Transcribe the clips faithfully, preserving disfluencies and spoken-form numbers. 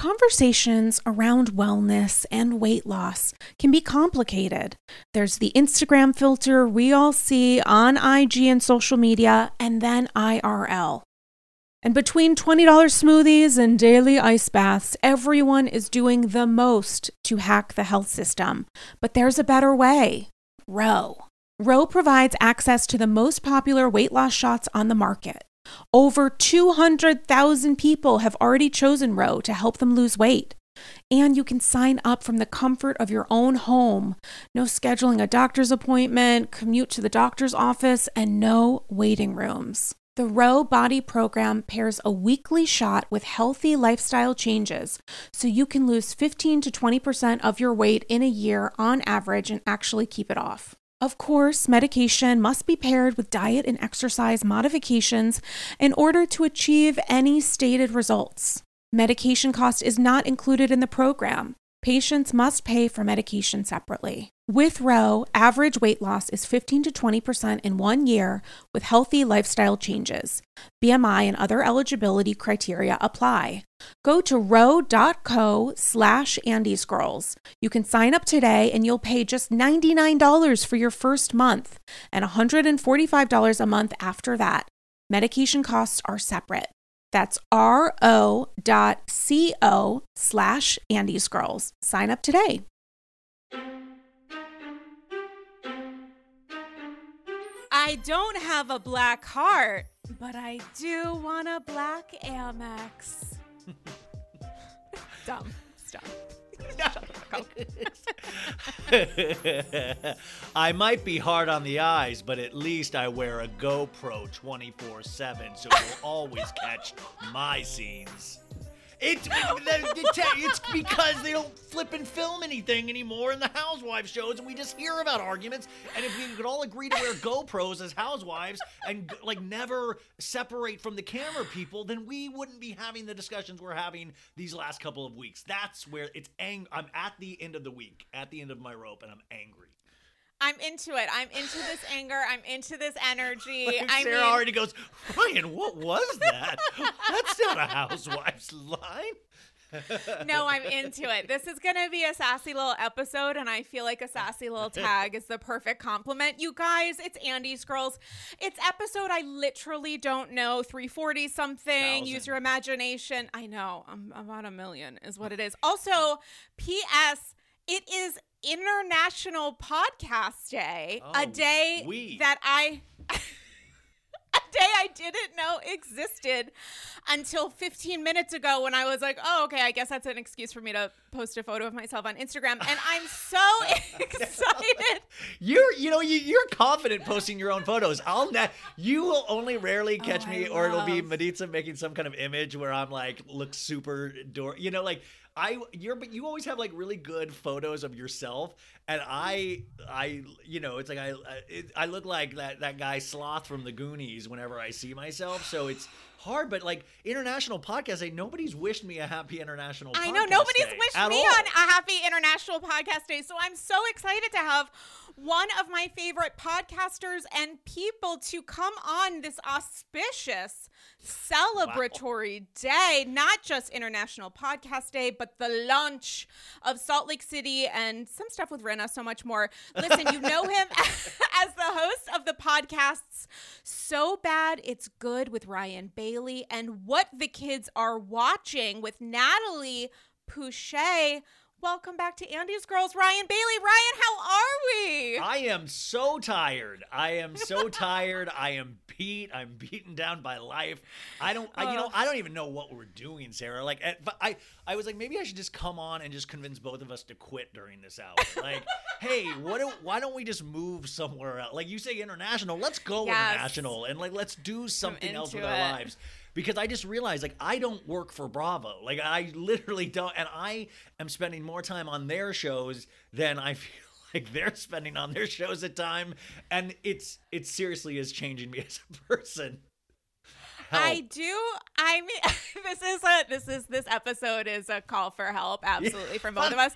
conversations around wellness and weight loss can be complicated. There's the Instagram filter we all see on I G and social media, and then I R L. And between twenty dollars smoothies and daily ice baths, everyone is doing the most to hack the health system. But there's a better way. Ro. Ro provides access to the most popular weight loss shots on the market. Over two hundred thousand people have already chosen Ro to help them lose weight. And you can sign up from the comfort of your own home. No scheduling a doctor's appointment, commute to the doctor's office, and no waiting rooms. The Ro Body Program pairs a weekly shot with healthy lifestyle changes, so you can lose fifteen to twenty percent of your weight in a year on average and actually keep it off. Of course, medication must be paired with diet and exercise modifications in order to achieve any stated results. Medication cost is not included in the program. Patients must pay for medication separately. With Ro, average weight loss is fifteen to twenty percent in one year with healthy lifestyle changes. B M I and other eligibility criteria apply. Go to ro.co slash Andy's Girls. You can sign up today and you'll pay just ninety-nine dollars for your first month and one hundred forty-five dollars a month after that. Medication costs are separate. That's ro.co slash Andy's Girls. Sign up today. I don't have a black heart, but I do want a black Amex. Dumb. Stop. I might be hard on the eyes, but at least I wear a GoPro twenty-four seven, so you'll always catch my scenes. It, it's because they don't flip and film anything anymore in the housewives shows, and we just hear about arguments. And if we could all agree to wear GoPros as housewives and like never separate from the camera people, then we wouldn't be having the discussions we're having these last couple of weeks. That's where it's ang- I'm at the end of the week, at the end of my rope, and I'm angry. I'm into it. I'm into this anger. I'm into this energy. Like I Sarah mean, already goes, Ryan, what was that? That's not a housewife's line. No, I'm into it. This is going to be a sassy little episode, and I feel like a sassy little tag is the perfect compliment. You guys, it's Andy's Girls. It's episode I literally don't know, three forty something. Thousand. Use your imagination. I know. I'm about a million is what it is. Also, P S, it is International Podcast Day, Oh, a day we. that I... a day I didn't know existed until fifteen minutes ago when I was like, oh, okay, I guess that's an excuse for me to post a photo of myself on Instagram. And I'm so excited. You're, you know, you, you're confident posting your own photos. I'll ne- You will only rarely catch Oh, me, I or it'll be love- Maritza making some kind of image where I'm like, look super, door, you know, like, I you're but you always have like really good photos of yourself, and I I you know it's like I it, I look like that that guy Sloth from the Goonies whenever I see myself, so it's hard. But like International Podcast Day, nobody's wished me a happy International Podcast I know nobody's Day wished at me all. on a happy International Podcast Day, so I'm so excited to have one of my favorite podcasters and people to come on this auspicious celebratory wow. day, not just International Podcast Day, but the launch of Salt Lake City and some stuff with Rinna, so much more. Listen, you know him as the host of the podcasts So Bad It's Good with Ryan Bailey and What the Kids Are Watching with Natalie Pouchet. Welcome back to Andy's Girls, Ryan Bailey. Ryan, how are we? I am so tired. I am so tired. I am beat. I'm beaten down by life. I don't, I, you know, I don't even know what we're doing, Sarah. Like, but I, I was like, maybe I should just come on and just convince both of us to quit during this hour. Like, hey, what? Do, why don't we just move somewhere else? Like you say, international. Let's go Yes. international and like let's do something else with it. our lives. Because I just realized, like, I don't work for Bravo. Like, I literally don't. And I am spending more time on their shows than I feel like they're spending on their shows at time. And it's it seriously is changing me as a person. Help. I do. I mean, this is a this is this episode is a call for help, absolutely, Yeah. from both of us.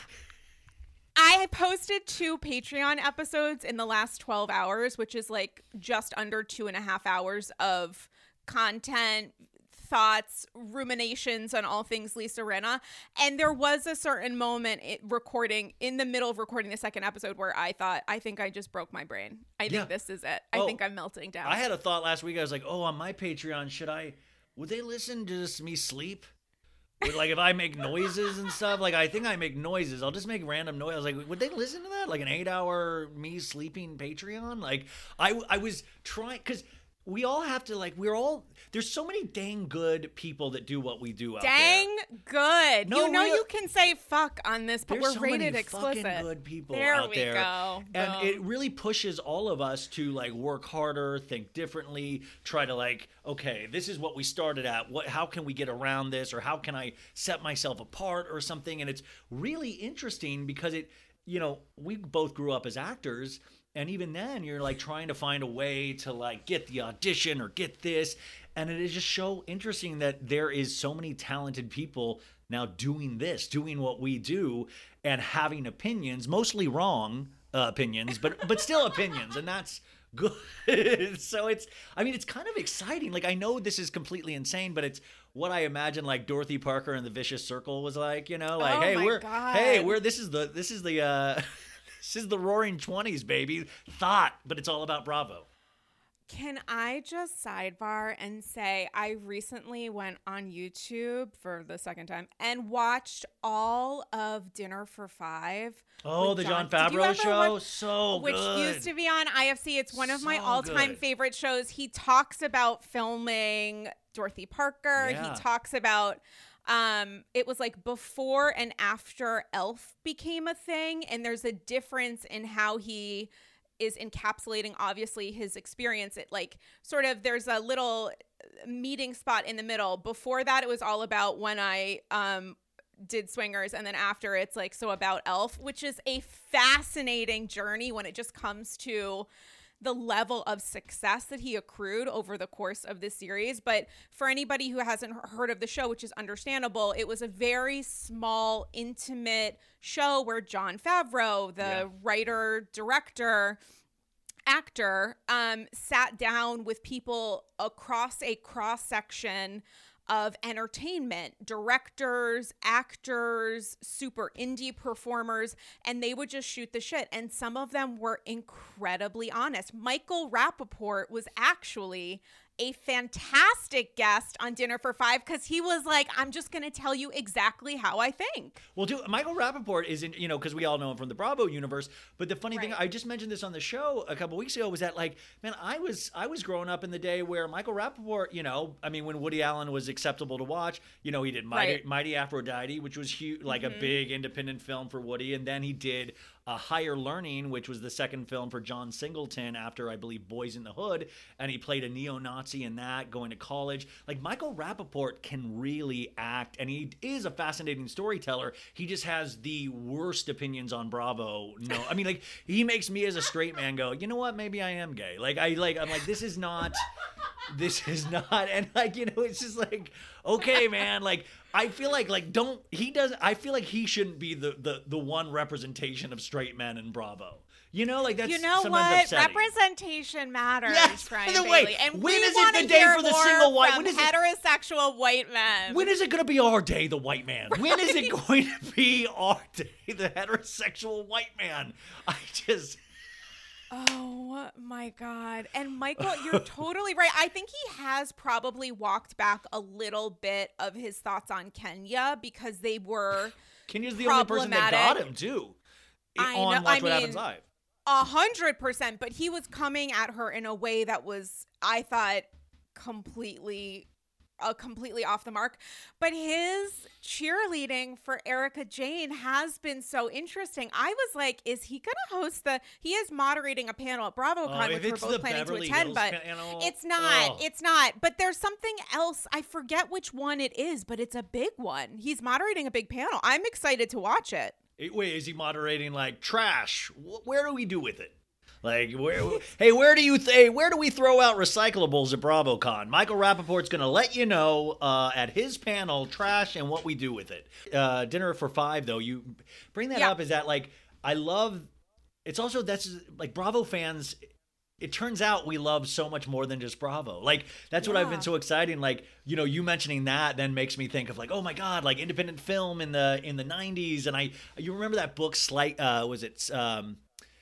I posted two Patreon episodes in the last twelve hours, which is like just under two and a half hours of content, thoughts, ruminations on all things Lisa Rinna. And there was a certain moment it, recording in the middle of recording the second episode where I thought, I think I just broke my brain. I think Yeah. this is it. I Oh, think I'm melting down. I had a thought last week. I was like, oh, on my Patreon, should I, would they listen to just me sleep? Would, like, if I make noises and stuff, like, I think I make noises. I'll just make random noise. I was like, would they listen to that? Like an eight hour me sleeping Patreon? Like, I, I was trying, because we all have to, like, we're all, there's so many dang good people that do what we do out Dang there. good. No, you know real- you can say fuck on this, but There's we're so rated many explicit. fucking good people there out we there. go. And Boom. it really pushes all of us to like work harder, think differently, try to like, okay, this is what we started at. What how can we get around this, or how can I set myself apart or something? And it's really interesting because it, you know, we both grew up as actors. And even then, you're like trying to find a way to like get the audition or get this. And it is just so interesting that there is so many talented people now doing this, doing what we do, and having opinions, mostly wrong uh, opinions, but but still opinions. And that's good. So it's, I mean, it's kind of exciting. Like, I know this is completely insane, but it's what I imagine like Dorothy Parker and the Vicious Circle was like, you know, like, Oh hey, my we're, God. hey, we're, this is the, this is the, uh, this is the roaring twenties, baby. Thought, but it's all about Bravo. Can I just sidebar and say I recently went on YouTube for the second time and watched all of Dinner for Five. Oh, with the John Did you Favreau ever show? watch- So Which good. used to be on I F C. It's one of my So all-time good. favorite shows. He talks about filming Dorothy Parker. Yeah. He talks about um it was like before and after Elf became a thing, and there's a difference in how he is encapsulating obviously his experience. It like sort of there's a little meeting spot in the middle. Before that, it was all about when I um did Swingers, and then after it's like so about Elf, which is a fascinating journey when it just comes to the level of success that he accrued over the course of this series. But for anybody who hasn't heard of the show, which is understandable, it was a very small, intimate show where Jon Favreau, the Yeah. writer, director, actor, um, sat down with people across a cross section of entertainment, directors, actors, super indie performers, and they would just shoot the shit. And some of them were incredibly honest. Michael Rappaport was actually a fantastic guest on Dinner for Five because he was like, I'm just going to tell you exactly how I think. Well, dude, Michael Rappaport is in, you know, because we all know him from the Bravo universe. But the funny thing, Right. I just mentioned this on the show a couple weeks ago, was that like, man, I was I was growing up in the day where Michael Rappaport, you know, I mean, when Woody Allen was acceptable to watch, you know, he did Mighty, Right. Mighty Aphrodite, which was huge, like Mm-hmm. a big independent film for Woody, and then he did uh, Higher Learning, which was the second film for John Singleton after, I believe, Boys in the Hood, and he played a neo-Nazi in that, going to college. Like, Michael Rappaport can really act, and he is a fascinating storyteller. He just has the worst opinions on Bravo. No, I mean, like, he makes me as a straight man go, you know what, maybe I am gay. Like, I like, I'm like, this is not, this is not, and like, you know, it's just like, okay, man, like, I feel like, like, don't, he doesn't, I feel like he shouldn't be the, the, the one representation of straight men in Bravo. You know, like, that's You know sometimes what? upsetting. Representation matters, Yes, Brian by the way, Bailey. And when we is it wanna the day hear for the more single white- from when is it- heterosexual white men. When is it going to be our day, the white man? When is it going to be our day, the heterosexual white man? I just... Oh my God. And Michael, you're totally right. I think he has probably walked back a little bit of his thoughts on Kenya because they were Kenya's the only person that got problematic. him, too. I on know- Watch I What Happens mean, Live. a hundred percent, but he was coming at her in a way that was, I thought, completely uh, completely off the mark. But his cheerleading for Erica Jane has been so interesting. I was like, is he going to host the, he is moderating a panel at BravoCon, Oh, if which we're it's both the planning Beverly to attend, Hills but panel, it's not, oh. it's not. But there's something else. I forget which one it is, but it's a big one. He's moderating a big panel. I'm excited to watch it. Wait, is he moderating like trash? Wh- Where do we do with it? Like, where? Hey, where do you th- hey, where do we throw out recyclables at BravoCon? Michael Rappaport's going to let you know uh, at his panel, trash and what we do with it. Uh, Dinner for Five, though, you bring that Yeah. up. Is that like I love? It's also that's like Bravo fans. it turns out we love so much more than just Bravo. Like, that's what I've been Yeah. so exciting. Like, you know, you mentioning that then makes me think of like, oh my God, like independent film in the in the nineties. And I, you remember that book, Slight, uh, was it um,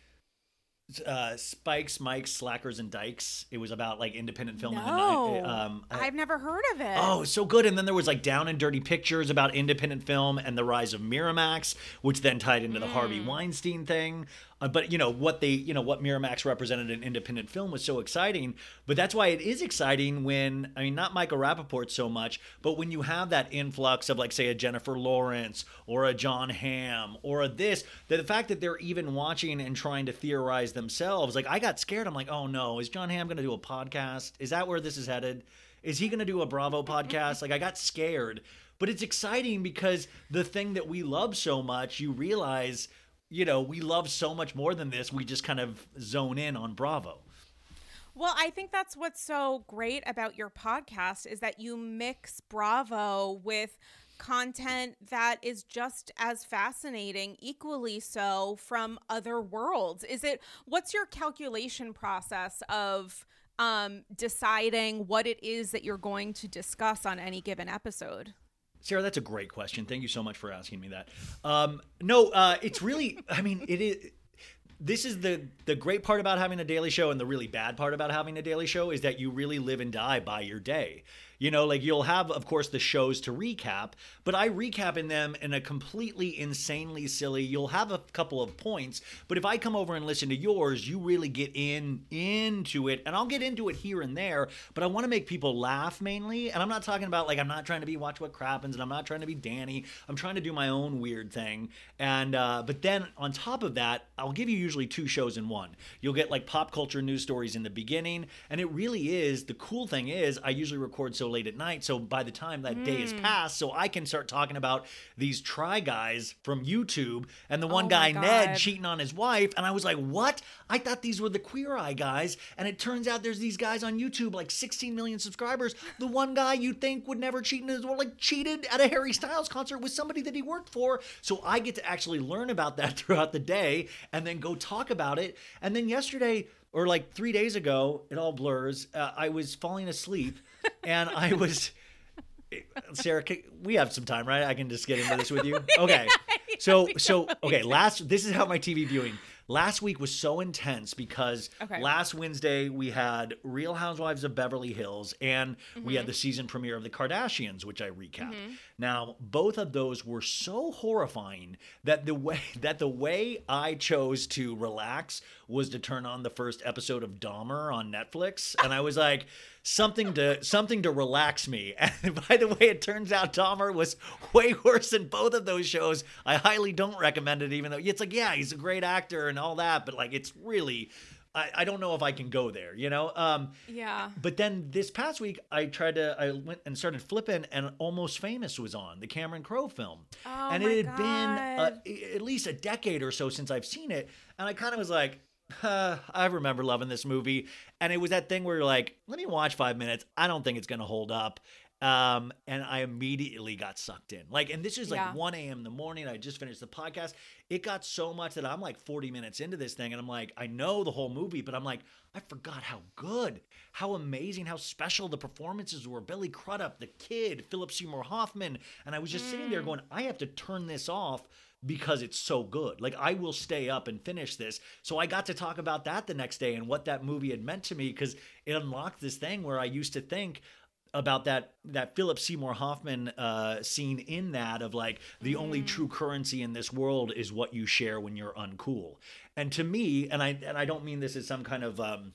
uh, Spikes, Mikes, Slackers, and Dykes? It was about like independent film in the No, nineties. Um, I- I've never heard of it. Oh, so good. And then there was like Down and Dirty Pictures about independent film and the rise of Miramax, which then tied into the Harvey Weinstein thing. Uh, but you know what they, you know what Miramax represented in independent film was so exciting. But that's why it is exciting when, I mean, not Michael Rappaport so much, but when you have that influx of like, say, a Jennifer Lawrence or a John Hamm or a this, that the fact that they're even watching and trying to theorize themselves. Like, I got scared. I'm like, oh no, is John Hamm going to do a podcast? Is that where this is headed? Is he going to do a Bravo podcast? Like, I got scared. But it's exciting because the thing that we love so much, you realize, you know, we love so much more than this. We just kind of zone in on Bravo. Well, I think that's what's so great about your podcast is that you mix Bravo with content that is just as fascinating, equally so, from other worlds. Is it, what's your calculation process of um, deciding what it is that you're going to discuss on any given episode? Sarah, that's a great question. Thank you so much for asking me that. Um, no, uh, it's really, I mean, it is. This is the the great part about having a daily show, and the really bad part about having a daily show is that you really live and die by your day. You know, like you'll have, of course, the shows to recap, but I recap in them in a completely insanely silly, you'll have a couple of points, but if I come over and listen to yours, you really get in into it, and I'll get into it here and there, but I want to make people laugh mainly, and I'm not talking about, like, I'm not trying to be Watch What Crappens, and I'm not trying to be Danny, I'm trying to do my own weird thing, and, uh, but then on top of that, I'll give you usually two shows in one. You'll get, like, pop culture news stories in the beginning, and it really is, the cool thing is, I usually record so late at night, so by the time that mm. day is passed, so I can start talking about these Try Guys from YouTube and the one oh guy Ned cheating on his wife, and I was like, what? I thought these were the Queer Eye guys, and it turns out there's these guys on YouTube, like sixteen million subscribers. The one guy you'd think would never cheat in his world, like cheated at a Harry Styles concert with somebody that he worked for. So I get to actually learn about that throughout the day and then go talk about it. And then yesterday, or like three days ago, it all blurs, uh, I was falling asleep and I was, Sarah, we have some time, right? I can just get into this with you. Okay. So, so, okay. Last, this is how my T V viewing. Last week was so intense because okay. last Wednesday we had Real Housewives of Beverly Hills and mm-hmm. we had the season premiere of The Kardashians, which I recapped. Mm-hmm. Now, both of those were so horrifying that the way that the way I chose to relax was to turn on the first episode of Dahmer on Netflix, and I was like, something to something to relax me. And by the way, it turns out Dahmer was way worse than both of those shows. I highly don't recommend it, even though it's like, yeah, he's a great actor and all that, but like, it's really, I, I don't know if I can go there, you know? Um, yeah. But then this past week, I tried to, I went and started flipping, and Almost Famous was on, the Cameron Crowe film. Oh and my it had God. been a, at least a decade or so since I've seen it. And I kind of was like, Uh, I remember loving this movie, and it was that thing where you're like, let me watch five minutes. I don't think it's going to hold up. Um, and I immediately got sucked in. Like, and this is like yeah. one a.m. in the morning. I just finished the podcast. It got so much that I'm like forty minutes into this thing, and I'm like, I know the whole movie, but I'm like, I forgot how good, how amazing, how special the performances were. Billy Crudup, the kid, Philip Seymour Hoffman. And I was just mm. sitting there going, I have to turn this off because it's so good. Like, I will stay up and finish this. So I got to talk about that the next day and what that movie had meant to me, because it unlocked this thing where I used to think about that that Philip Seymour Hoffman uh, scene in that of like, the mm. only true currency in this world is what you share when you're uncool. And to me, and I and I don't mean this as some kind of um,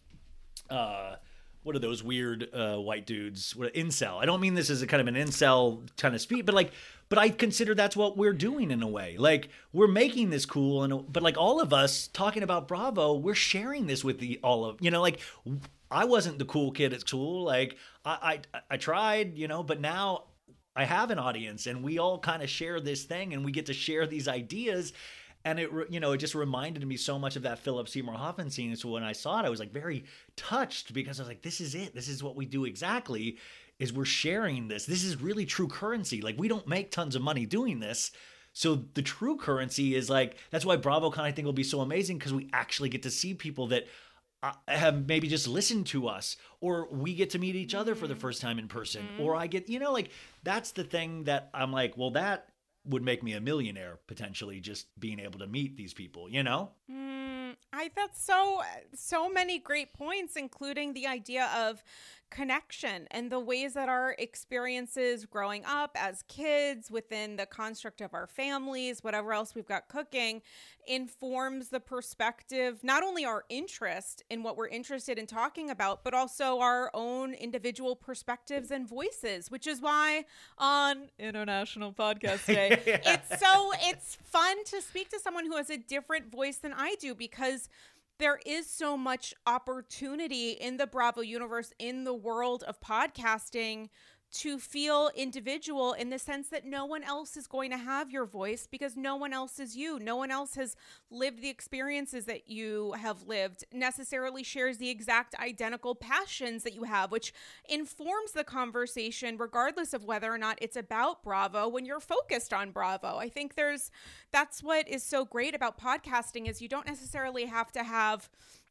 uh, what are those weird uh, white dudes? What incel? I don't mean this as a kind of an incel kind of speech, but like, but I consider that's what we're doing in a way. Like, we're making this cool, and but like all of us talking about Bravo, we're sharing this with the all of you know. Like, I wasn't the cool kid at school. Like, I I, I tried, you know, but now I have an audience, and we all kind of share this thing, and we get to share these ideas. And it, you know, it just reminded me so much of that Philip Seymour Hoffman scene. So when I saw it, I was like very touched, because I was like, this is it. This is what we do exactly, is we're sharing this. This is really true currency. Like, we don't make tons of money doing this. So the true currency is like, that's why Bravo kind of think will be so amazing, because we actually get to see people that uh, have maybe just listened to us, or we get to meet each other for the first time in person, mm-hmm. or I get, you know, like that's the thing that I'm like, well, that would make me a millionaire potentially, just being able to meet these people, you know? Mm, I that's so so many great points, including the idea of connection and the ways that our experiences growing up as kids within the construct of our families, whatever else we've got cooking, informs the perspective, not only our interest in what we're interested in talking about, but also our own individual perspectives and voices, which is why on International Podcast Day, it's so, it's fun to speak to someone who has a different voice than I do, because there is so much opportunity in the Bravo universe, in the world of podcasting, to feel individual in the sense that no one else is going to have your voice, because no one else is you. No one else has lived the experiences that you have lived, necessarily shares the exact identical passions that you have, which informs the conversation regardless of whether or not it's about Bravo when you're focused on Bravo. I think there's, that's what is so great about podcasting, is you don't necessarily have to have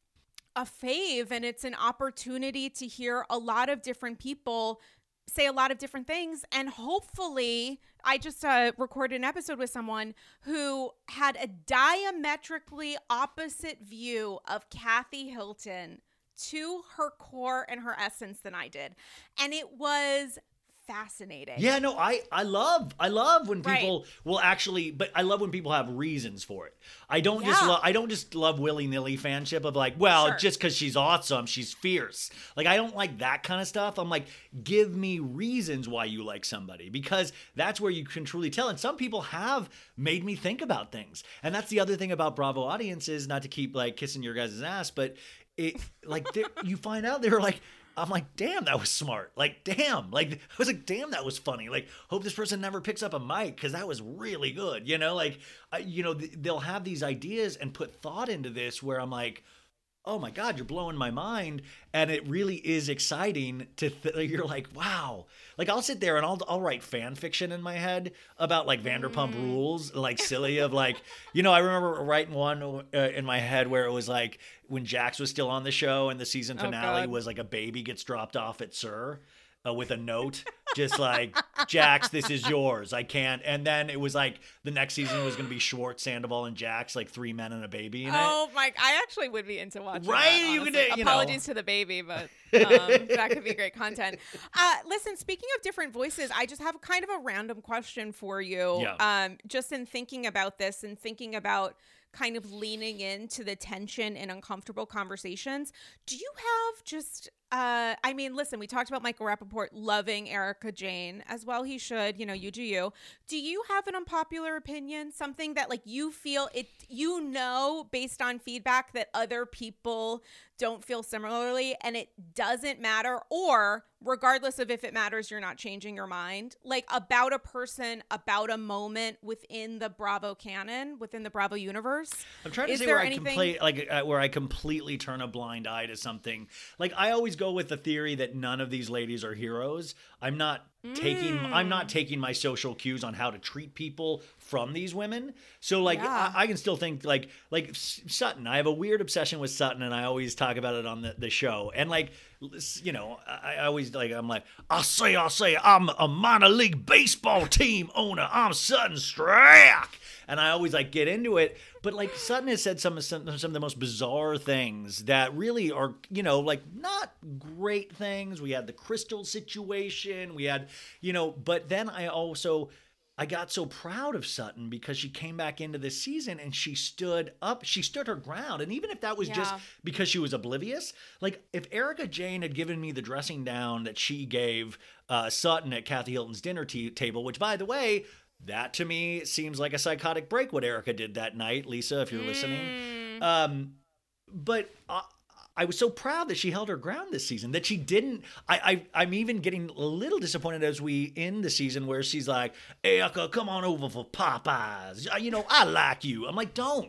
a fave, and it's an opportunity to hear a lot of different people say a lot of different things. And hopefully, I just uh, recorded an episode with someone who had a diametrically opposite view of Kathy Hilton to her core and her essence than I did. And it was fascinating. Yeah, no, I, I love, I love when people Right. will actually, but I love when people have reasons for it. I don't just Yeah. love, I don't just love willy-nilly fanship of like, well, Sure. just because she's awesome, she's fierce. Like, I don't like that kind of stuff. I'm like, give me reasons why you like somebody, because that's where you can truly tell. And some people have made me think about things. And that's the other thing about Bravo audiences, not to keep like kissing your guys' ass, but it like you find out they're like, I'm like, damn, that was smart. Like, damn. Like, I was like, damn, that was funny. Like, hope this person never picks up a mic because that was really good. You know, like, I, you know, th- they'll have these ideas and put thought into this where I'm like, oh my God, you're blowing my mind. And it really is exciting to, th- you're like, wow. Like, I'll sit there and I'll, I'll write fan fiction in my head about like Vanderpump Mm. Rules, like silly of like, you know, I remember writing one uh, in my head where it was like when Jax was still on the show and the season Oh, finale God. was like a baby gets dropped off at Sir. Uh, with a note, just like, Jax, this is yours. I can't. And then it was like the next season was going to be Schwartz, Sandoval, and Jax, like three men and a baby in it. Oh my! I actually would be into watching. Right? That, You honestly. could, you know. Apologies to the baby, but um, that could be great content. Uh, listen, speaking of different voices, I just have kind of a random question for you. Yeah. Um, just in thinking about this and thinking about kind of leaning into the tension and uncomfortable conversations, do you have just? Uh, I mean, listen, we talked about Michael Rappaport loving Erica Jane, as well he should, you know, you do you. Do you have an unpopular opinion? Something that like you feel it, you know, based on feedback that other people don't feel similarly and it doesn't matter, or regardless of if it matters, you're not changing your mind, like about a person, about a moment within the Bravo canon, within the Bravo universe? I'm trying to Is say there where anything- I can play, like uh, where I completely turn a blind eye to something. Like, I always go with the theory that none of these ladies are heroes. I'm not taking Mm. I'm not taking my social cues on how to treat people from these women. So like Yeah. I, I can still think like like S- Sutton. I have a weird obsession with Sutton, and I always talk about it on the, the show. And like, you know, I, I always like I'm like I say I say I'm a minor league baseball team owner. I'm Sutton Strack. And I always like get into it, but like Sutton has said some, some some of the most bizarre things that really are, you know, like not great things. We had the Crystal situation, we had, you know, but then I also I got so proud of Sutton because she came back into this season and she stood up, she stood her ground. And even if that was just Yeah. because she was oblivious, like if Erica Jane had given me the dressing down that she gave uh, Sutton at Kathy Hilton's dinner t- table, which by the way, that to me seems like a psychotic break, what Erica did that night. Lisa, if you're listening. Um, but I, I was so proud that she held her ground this season, that she didn't. I, I, I'm even getting a little disappointed as we end the season where she's like, Erica, come on over for Popeyes. You know, I like you. I'm like, don't.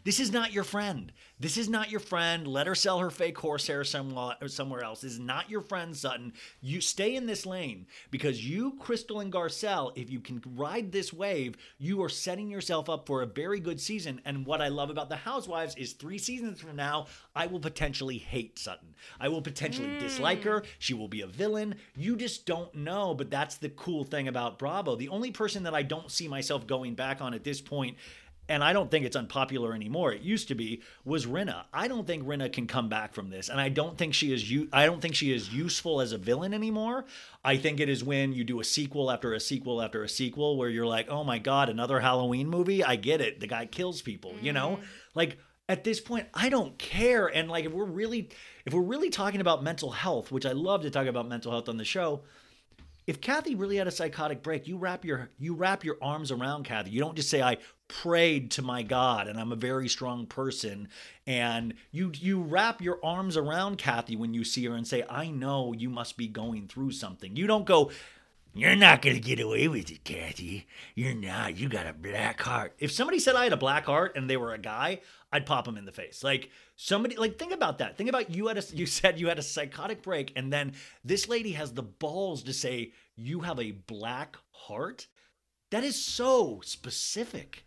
This is not your friend. This is not your friend. Let her sell her fake horsehair somewhere, somewhere else. This is not your friend, Sutton. You stay in this lane because you, Crystal and Garcelle, if you can ride this wave, you are setting yourself up for a very good season. And what I love about the Housewives is three seasons from now, I will potentially hate Sutton. I will potentially mm. dislike her. She will be a villain. You just don't know, but that's the cool thing about Bravo. The only person that I don't see myself going back on at this point, and I don't think it's unpopular anymore, it used to be, was Rinna. I don't think Rinna can come back from this, and I don't think she is u- I don't think she is useful as a villain anymore. I think it is when you do a sequel after a sequel after a sequel where you're like, oh my God, another Halloween movie? I get it. The guy kills people, mm-hmm. you know? Like, at this point, I don't care. And like, if we're really, if we're really talking about mental health, which I love to talk about mental health on the show, if Kathy really had a psychotic break, you wrap your you wrap your arms around Kathy. You don't just say, I prayed to my God and I'm a very strong person. And you you wrap your arms around Kathy when you see her and say, I know you must be going through something. You don't go, you're not going to get away with it, Kathy. You're not. You got a black heart. If somebody said I had a black heart and they were a guy, I'd pop them in the face. Like somebody, like think about that. Think about you had a, you said you had a psychotic break and then this lady has the balls to say you have a black heart. That is so specific.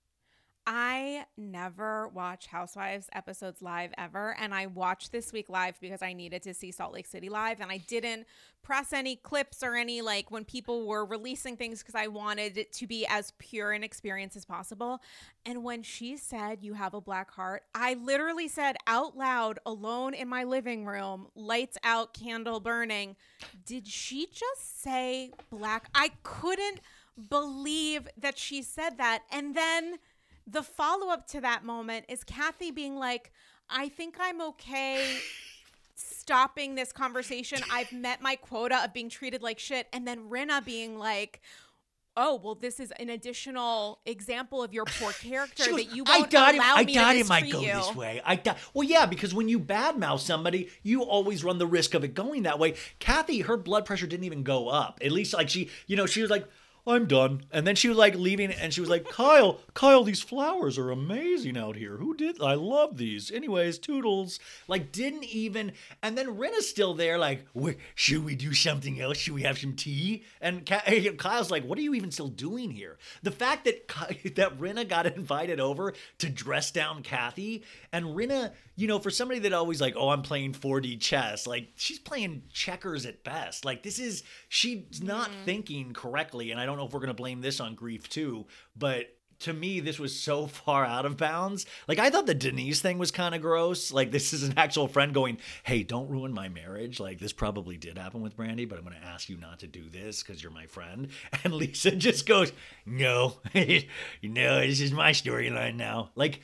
I never watch Housewives episodes live ever. And I watched this week live because I needed to see Salt Lake City live. And I didn't press any clips or any like when people were releasing things because I wanted it to be as pure an experience as possible. And when she said you have a black heart, I literally said out loud, alone in my living room, lights out, candle burning. Did she just say black? I couldn't believe that she said that. And then the follow-up to that moment is Kathy being like, I think I'm okay stopping this conversation. I've met my quota of being treated like shit. And then Rinna being like, oh, well, this is an additional example of your poor character goes, that you won't I allow it, me I to it might mistreat go you. this way. I thought, well, yeah, because when you badmouth somebody, you always run the risk of it going that way. Kathy, her blood pressure didn't even go up. At least like she, you know, she was like, I'm done. And then she was like leaving and she was like, Kyle, Kyle, these flowers are amazing out here. Who did? I love these. Anyways, toodles. Like didn't even, and then Rinna's still there like, should we do something else? Should we have some tea? And Kyle's like, what are you even still doing here? The fact that, that Rinna got invited over to dress down Kathy and Rinna, you know, for somebody that always like, oh, I'm playing four D chess, like she's playing checkers at best. Like this is, she's not mm. thinking correctly. And I don't know if we're going to blame this on grief too, but to me, this was so far out of bounds. Like I thought the Denise thing was kind of gross. Like this is an actual friend going, hey, don't ruin my marriage. Like this probably did happen with Brandy, but I'm going to ask you not to do this because you're my friend. And Lisa just goes, no, no, this is my storyline now. Like,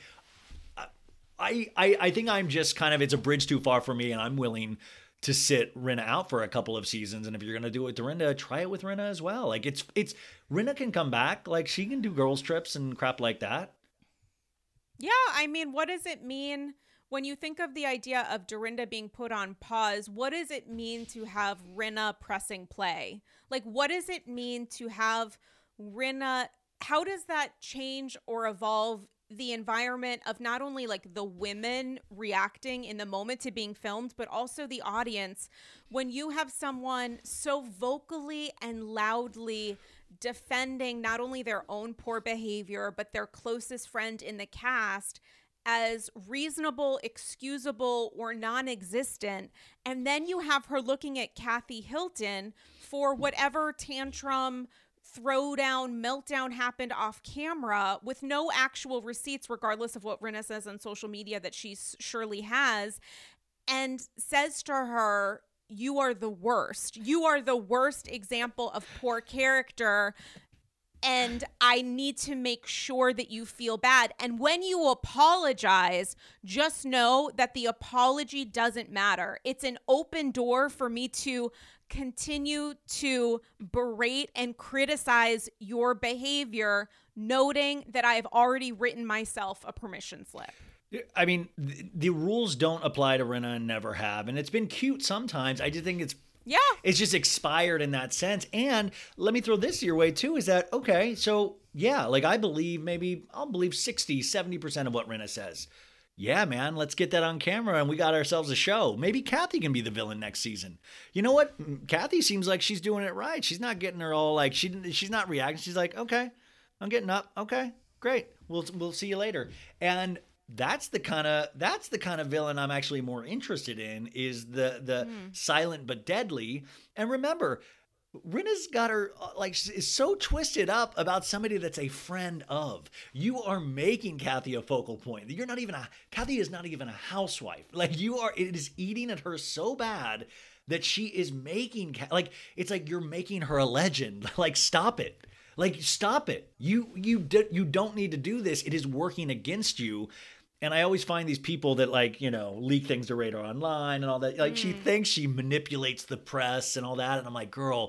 I, I I think I'm just kind of, it's a bridge too far for me and I'm willing to sit Rinna out for a couple of seasons. And if you're going to do it with Dorinda, try it with Rinna as well. Like it's, it's, Rinna can come back. Like she can do girls trips and crap like that. Yeah. I mean, what does it mean when you think of the idea of Dorinda being put on pause? What does it mean to have Rinna pressing play? Like, what does it mean to have Rinna? How does that change or evolve the environment of not only like the women reacting in the moment to being filmed, but also the audience when you have someone so vocally and loudly defending not only their own poor behavior, but their closest friend in the cast as reasonable, excusable, or non-existent. And then you have her looking at Kathy Hilton for whatever tantrum, throwdown, meltdown happened off camera with no actual receipts, regardless of what Rinna says on social media that she surely has, and says to her, you are the worst. You are the worst example of poor character, and I need to make sure that you feel bad. And when you apologize, just know that the apology doesn't matter. It's an open door for me to continue to berate and criticize your behavior, noting that I've already written myself a permission slip. I mean, the, the rules don't apply to Rinna and never have. And it's been cute sometimes. I just think it's Yeah. It's just expired in that sense. And let me throw this your way too, is that, okay, so yeah, like I believe maybe, I'll believe sixty, seventy percent of what Rinna says. Yeah, man, let's get that on camera and we got ourselves a show. Maybe Kathy can be the villain next season. You know what? Kathy seems like she's doing it right. She's not getting her all like, she she's not reacting. She's like, okay, I'm getting up. Okay, great. We'll, we'll see you later. And That's the kind of that's the kind of villain I'm actually more interested in, is the the mm. silent but deadly. And remember, Rinna's got her like is so twisted up about somebody that's a friend of. You are making Kathy a focal point. You're not even a Kathy is not even a housewife. Like you are. It is eating at her so bad that she is making like it's like you're making her a legend. Like stop it. Like stop it. You you do, you don't need to do this. It is working against you. And I always find these people that like, you know, leak things to Radar Online and all that. Like mm. she thinks she manipulates the press and all that. And I'm like, girl,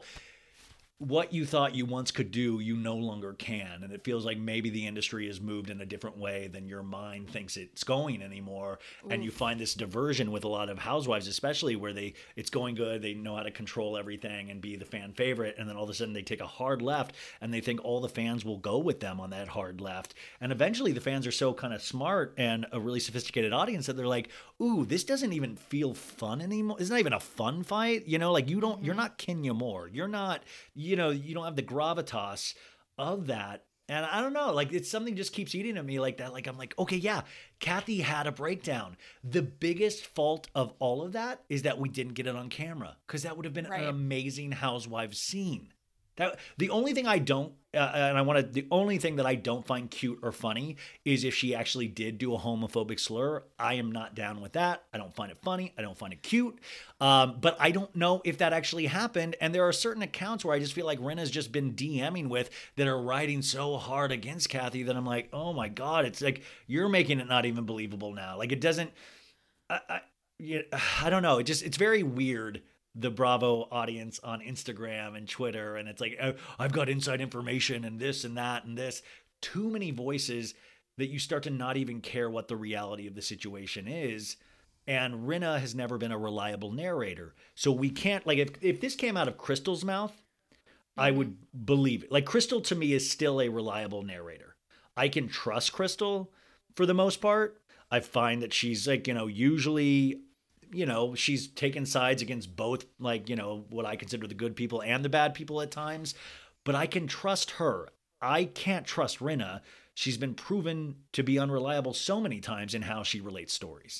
what you thought you once could do, you no longer can. And it feels like maybe the industry has moved in a different way than your mind thinks it's going anymore. Oof. And you find this diversion with a lot of housewives, especially where they it's going good. They know how to control everything and be the fan favorite. And then all of a sudden they take a hard left and they think all the fans will go with them on that hard left. And eventually the fans are so kind of smart and a really sophisticated audience that they're like, ooh, this doesn't even feel fun anymore. It's not even a fun fight. You know, like you don't, mm-hmm. you're not Kenya Moore. You're not, you know, you don't have the gravitas of that. And I don't know, like it's something just keeps eating at me like that. Like, I'm like, okay, yeah, Kathy had a breakdown. The biggest fault of all of that is that we didn't get it on camera, because that would have been right. an amazing Housewives scene. That the only thing I don't, uh, and I want to, the only thing that I don't find cute or funny is if she actually did do a homophobic slur. I am not down with that. I don't find it funny. I don't find it cute. Um, but I don't know if that actually happened. And there are certain accounts where I just feel like Rinna's just been DMing with that are writing so hard against Kathy that I'm like, oh my God, it's like, you're making it not even believable now. Like it doesn't, I, I, you, I don't know. It just, it's very weird. The Bravo audience on Instagram and Twitter. And it's like, oh, I've got inside information and this and that and this. Too many voices that you start to not even care what the reality of the situation is. And Rinna has never been a reliable narrator. So we can't, like, if, if this came out of Crystal's mouth, mm-hmm. I would believe it. Like, Crystal to me is still a reliable narrator. I can trust Crystal for the most part. I find that she's like, you know, usually... you know, she's taken sides against both, like, you know, what I consider the good people and the bad people at times. But I can trust her. I can't trust Rinna. She's been proven to be unreliable so many times in how she relates stories.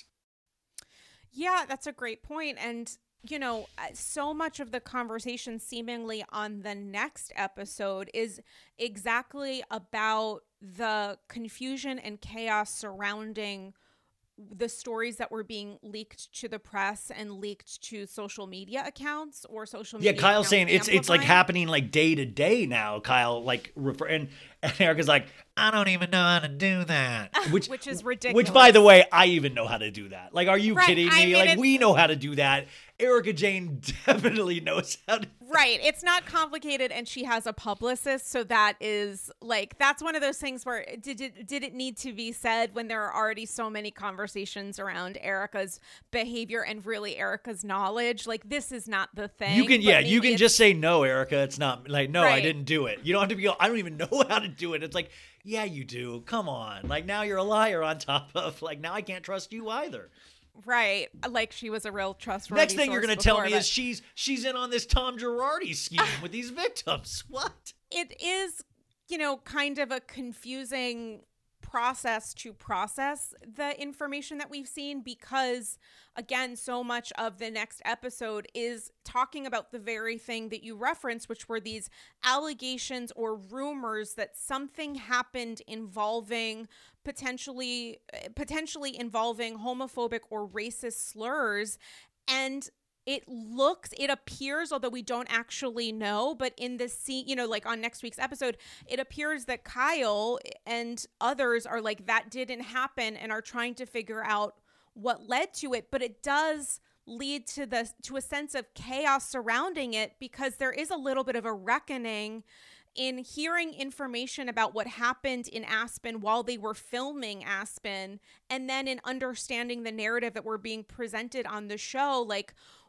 Yeah, that's a great point. And, you know, so much of the conversation seemingly on the next episode is exactly about the confusion and chaos surrounding the stories that were being leaked to the press and leaked to social media accounts or social media. Yeah, Kyle's saying it's amplifying. It's like happening like day to day now. Kyle like refer and, and Erica's like, I don't even know how to do that, which which is ridiculous. Which, by the way, I even know how to do that. Like, are you right. kidding me? I mean, like, we know how to do that. Erica Jane definitely knows how to. Right. It's not complicated, and she has a publicist, so that is like that's one of those things where did it did it need to be said when there are already so many conversations around Erica's behavior and really Erica's knowledge? Like, this is not the thing. You can yeah, you can just say no, Erica. It's not like no, right. I didn't do it. You don't have to be. I don't even know how to do it. It's like, yeah, you do. Come on. Like, now you're a liar on top of like now I can't trust you either. Right. Like she was a real trustworthy Next thing you're going to tell me but... is she's she's in on this Tom Girardi scheme with these victims. What? It is, you know, kind of a confusing process to process the information that we've seen because, again, so much of the next episode is talking about the very thing that you referenced, which were these allegations or rumors that something happened involving potentially potentially involving homophobic or racist slurs. And it looks, it appears, although we don't actually know, but in this scene, you know, like on next week's episode, it appears that Kyle and others are like, that didn't happen and are trying to figure out what led to it. But it does lead to the, to a sense of chaos surrounding it because there is a little bit of a reckoning in hearing information about what happened in Aspen while they were filming Aspen, and then in understanding the narrative that were being presented on the show. Like,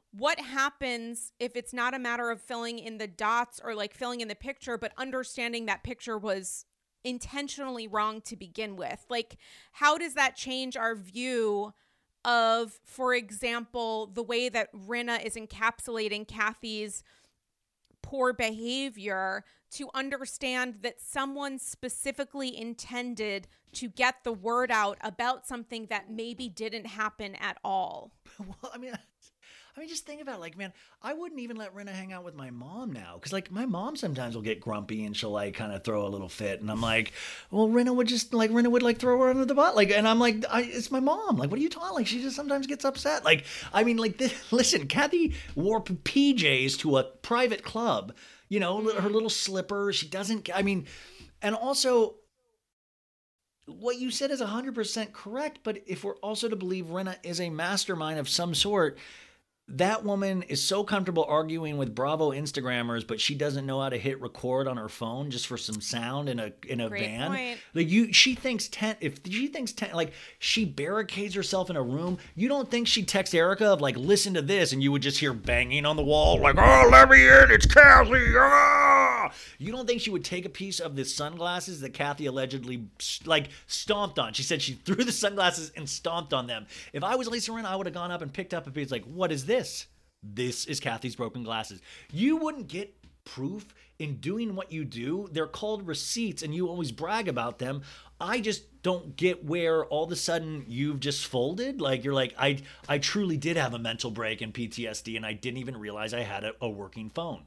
what happens if it's not a matter of filling in the dots or like filling in the picture, but understanding that picture was intentionally wrong to begin with? Like, how does that change our view of, for example, the way that Rinna is encapsulating Kathy's poor behavior to understand that someone specifically intended to get the word out about something that maybe didn't happen at all? Well, I mean, I mean, just think about it. Like, man, I wouldn't even let Rinna hang out with my mom now. Because, like, my mom sometimes will get grumpy and she'll, like, kind of throw a little fit. And I'm like, well, Rinna would just, like, Rinna would, like, throw her under the butt. Like, and I'm like, I, it's my mom. Like, what are you talking? Like, she just sometimes gets upset. Like, I mean, like, this, listen, Kathy wore P Js to a private club. You know, her little slipper. She doesn't, I mean, and also, what you said is one hundred percent correct. But if we're also to believe Rinna is a mastermind of some sort, that woman is so comfortable arguing with Bravo Instagrammers, but she doesn't know how to hit record on her phone just for some sound in a in a Great van. point. Like you, she thinks ten. If she thinks ten, like she barricades herself in a room. You don't think she'd text Erica of like, listen to this, and you would just hear banging on the wall, like, oh, let me in, it's Kathy. Ah! You don't think she would take a piece of the sunglasses that Kathy allegedly like stomped on? She said she threw the sunglasses and stomped on them. If I was Lisa Rinna, I would have gone up and picked up a piece. Like, what is this? This is Kathy's broken glasses. You wouldn't get proof in doing what you do. They're called receipts and you always brag about them. I just don't get where all of a sudden you've just folded. Like you're like, I I truly did have a mental break and P T S D and I didn't even realize I had a, a working phone.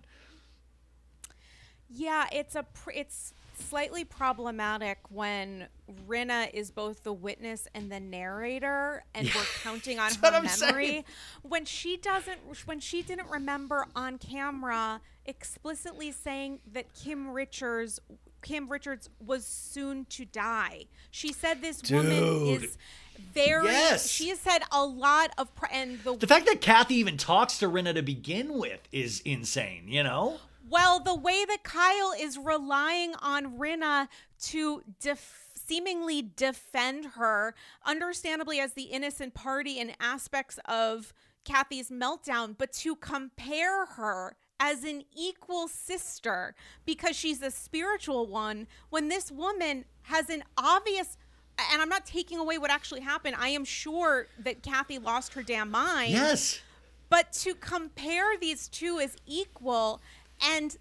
Yeah, it's a pr- it's slightly problematic when Rinna is both the witness and the narrator, and we're counting on her memory. Saying. When she doesn't, when she didn't remember on camera explicitly saying that Kim Richards, Kim Richards was soon to die. She said this Dude. woman is very. Yes. She has said a lot of, pr- and the The fact that Kathy even talks to Rinna to begin with is insane. You know. Well, the way that Kyle is relying on Rinna to def- seemingly defend her, understandably as the innocent party in aspects of Kathy's meltdown, but to compare her as an equal sister because she's the spiritual one, when this woman has an obvious, and I'm not taking away what actually happened, I am sure that Kathy lost her damn mind. Yes. But to compare these two as equal and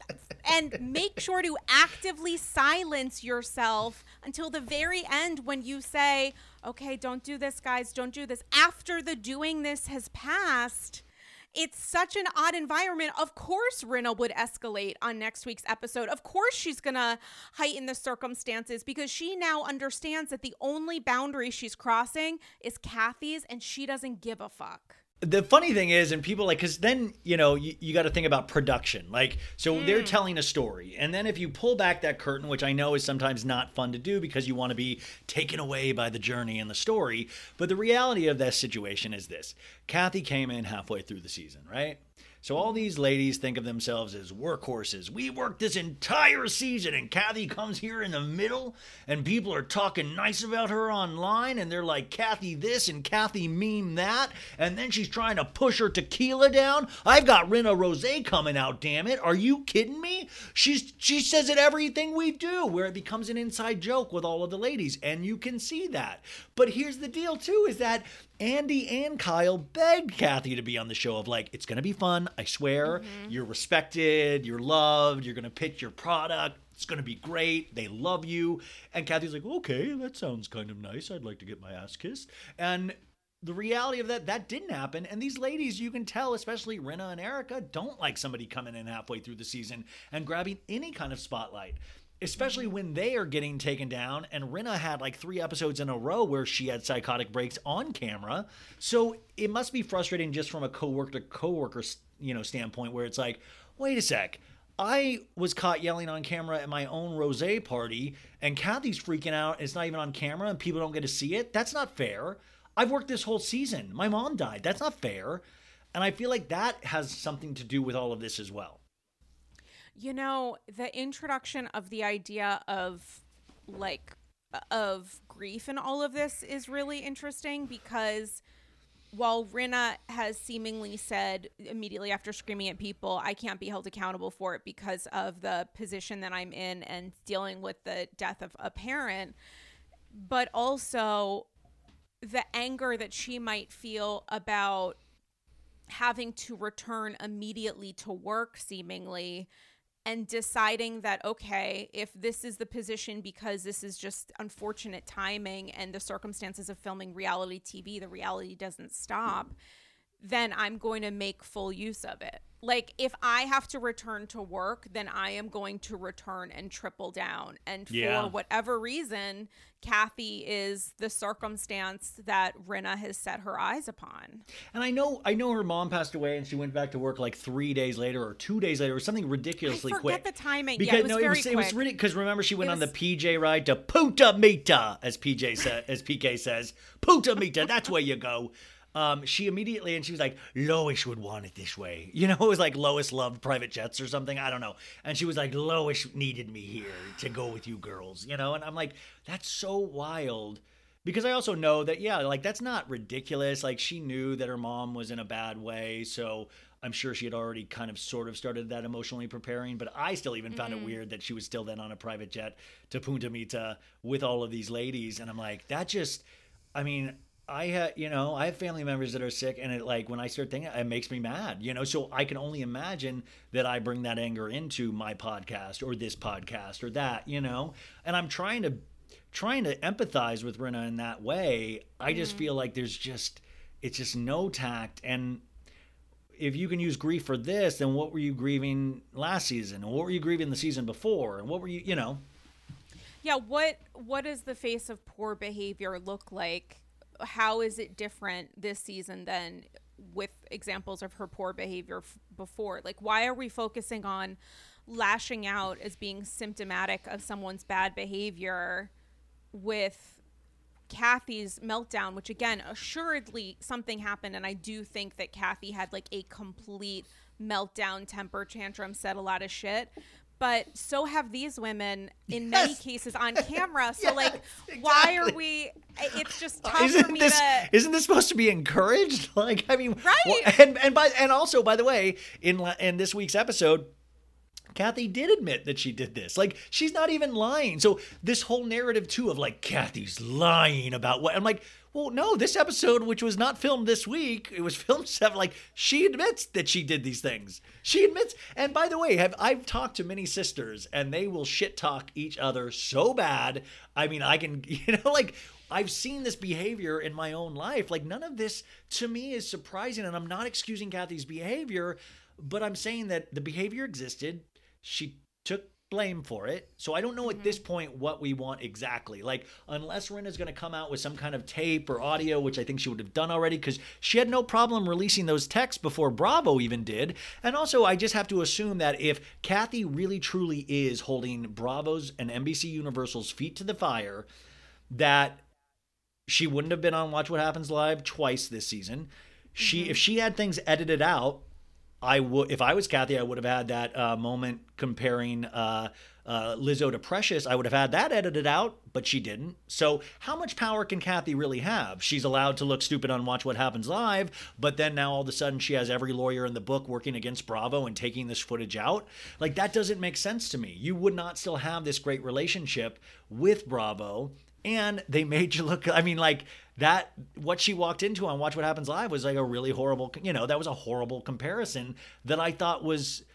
and make sure to actively silence yourself until the very end when you say, okay, don't do this, guys, don't do this. After the doing this has passed, it's such an odd environment. Of course, Rinna would escalate on next week's episode. Of course, she's going to heighten the circumstances because she now understands that the only boundary she's crossing is Kathy's, and she doesn't give a fuck. The funny thing is, and people like, because then, you know, you, you got to think about production. Like, so Mm. they're telling a story. And then if you pull back that curtain, which I know is sometimes not fun to do because you want to be taken away by the journey and the story. But the reality of that situation is this. Kathy came in halfway through the season, right? So all these ladies think of themselves as workhorses. We worked this entire season and Kathy comes here in the middle and people are talking nice about her online and they're like, Kathy this and Kathy meme that. And then she's trying to push her tequila down. I've got Rinna Rosé coming out, damn it. Are you kidding me? She's She says it everything we do, where it becomes an inside joke with all of the ladies. And you can see that. But here's the deal too, is that Andy and Kyle begged Kathy to be on the show of like, it's going to be fun. I swear, mm-hmm. You're respected, you're loved, you're going to pitch your product. It's going to be great. They love you. And Kathy's like, okay, that sounds kind of nice. I'd like to get my ass kissed. And the reality of that, that didn't happen. And these ladies, you can tell, especially Rinna and Erica, don't like somebody coming in halfway through the season and grabbing any kind of spotlight. Especially when they are getting taken down, and Rinna had like three episodes in a row where she had psychotic breaks on camera. So it must be frustrating just from a coworker to coworker, you know, standpoint, where it's like, wait a sec, I was caught yelling on camera at my own rosé party, and Kathy's freaking out. It's not even on camera, and people don't get to see it. That's not fair. I've worked this whole season. My mom died. That's not fair. And I feel like that has something to do with all of this as well. You know, the introduction of the idea of like of grief and all of this is really interesting because while Rinna has seemingly said immediately after screaming at people, I can't be held accountable for it because of the position that I'm in and dealing with the death of a parent, but also the anger that she might feel about having to return immediately to work seemingly, and deciding that, okay, if this is the position because this is just unfortunate timing and the circumstances of filming reality T V, the reality doesn't stop, then I'm going to make full use of it. Like, if I have to return to work, then I am going to return and triple down. And for Yeah. whatever reason, Kathy is the circumstance that Rinna has set her eyes upon. And I know I know her mom passed away and she went back to work like three days later or two days later or something ridiculously I quick. forget the timing. Because yeah, it was no, very it was quick. it was ridiculous. Because remember, she went It on the was- P J ride to Punta Mita, as P J said, as P K says, Punta Mita. That's where you go. Um, she immediately, and she was like, Lois would want it this way. You know, it was like Lois loved private jets or something. I don't know. And she was like, Lois needed me here to go with you girls, you know? And I'm like, that's so wild. Because I also know that, yeah, like that's not ridiculous. Like she knew that her mom was in a bad way. So I'm sure she had already kind of sort of started that emotionally preparing. But I still even found Mm-hmm. it weird that she was still then on a private jet to Punta Mita with all of these ladies. And I'm like, that just, I mean, I had, you know, I have family members that are sick, and it like when I start thinking, it makes me mad, you know. So I can only imagine that I bring that anger into my podcast or this podcast or that, you know. And I'm trying to, trying to empathize with Rinna in that way. I just feel like there's just, it's just no tact. And if you can use grief for this, then what were you grieving last season, or what were you grieving the season before, and what were you, you know? Yeah, what what does the face of poor behavior look like? How is it different this season than with examples of her poor behavior f- before? Like, why are we focusing on lashing out as being symptomatic of someone's bad behavior with Kathy's meltdown, which again, assuredly something happened. And I do think that Kathy had like a complete meltdown, temper tantrum, said a lot of shit. But so have these women in many Yes. cases on camera. So Yes, like, why are exactly. we, it's just tough for Isn't me this to. isn't this supposed to be encouraged? Like, I mean, Right. well, and and by and also, by the way, in la- in this week's episode, Kathy did admit that she did this. Like, she's not even lying. So this whole narrative too of like Kathy's lying about what, I'm like, well, no, this episode, which was not filmed this week, it was filmed seven. Like, she admits that she did these things. She admits. And by the way, have I've talked to many sisters, and they will shit talk each other so bad. I mean, I can, you know, like I've seen this behavior in my own life. Like, none of this to me is surprising, and I'm not excusing Kathy's behavior, but I'm saying that the behavior existed. She took blame for it. So I don't know at this point what we want exactly. Like, unless Rinna's going to come out with some kind of tape or audio, which I think she would have done already, because she had no problem releasing those texts before Bravo even did. And also, I just have to assume that if Kathy really truly is holding Bravo's and N B C Universal's feet to the fire, that she wouldn't have been on Watch What Happens Live twice this season. She, if she had things edited out, I would, if I was Kathy, I would have had that uh, moment comparing uh, uh, Lizzo to Precious. I would have had that edited out, but she didn't. So how much power can Kathy really have? She's allowed to look stupid on Watch What Happens Live, but then now all of a sudden she has every lawyer in the book working against Bravo and taking this footage out. Like, that doesn't make sense to me. You would not still have this great relationship with Bravo. And they made you look, I mean, like that, what she walked into on Watch What Happens Live was like a really horrible, you know, that was a horrible comparison that I thought was,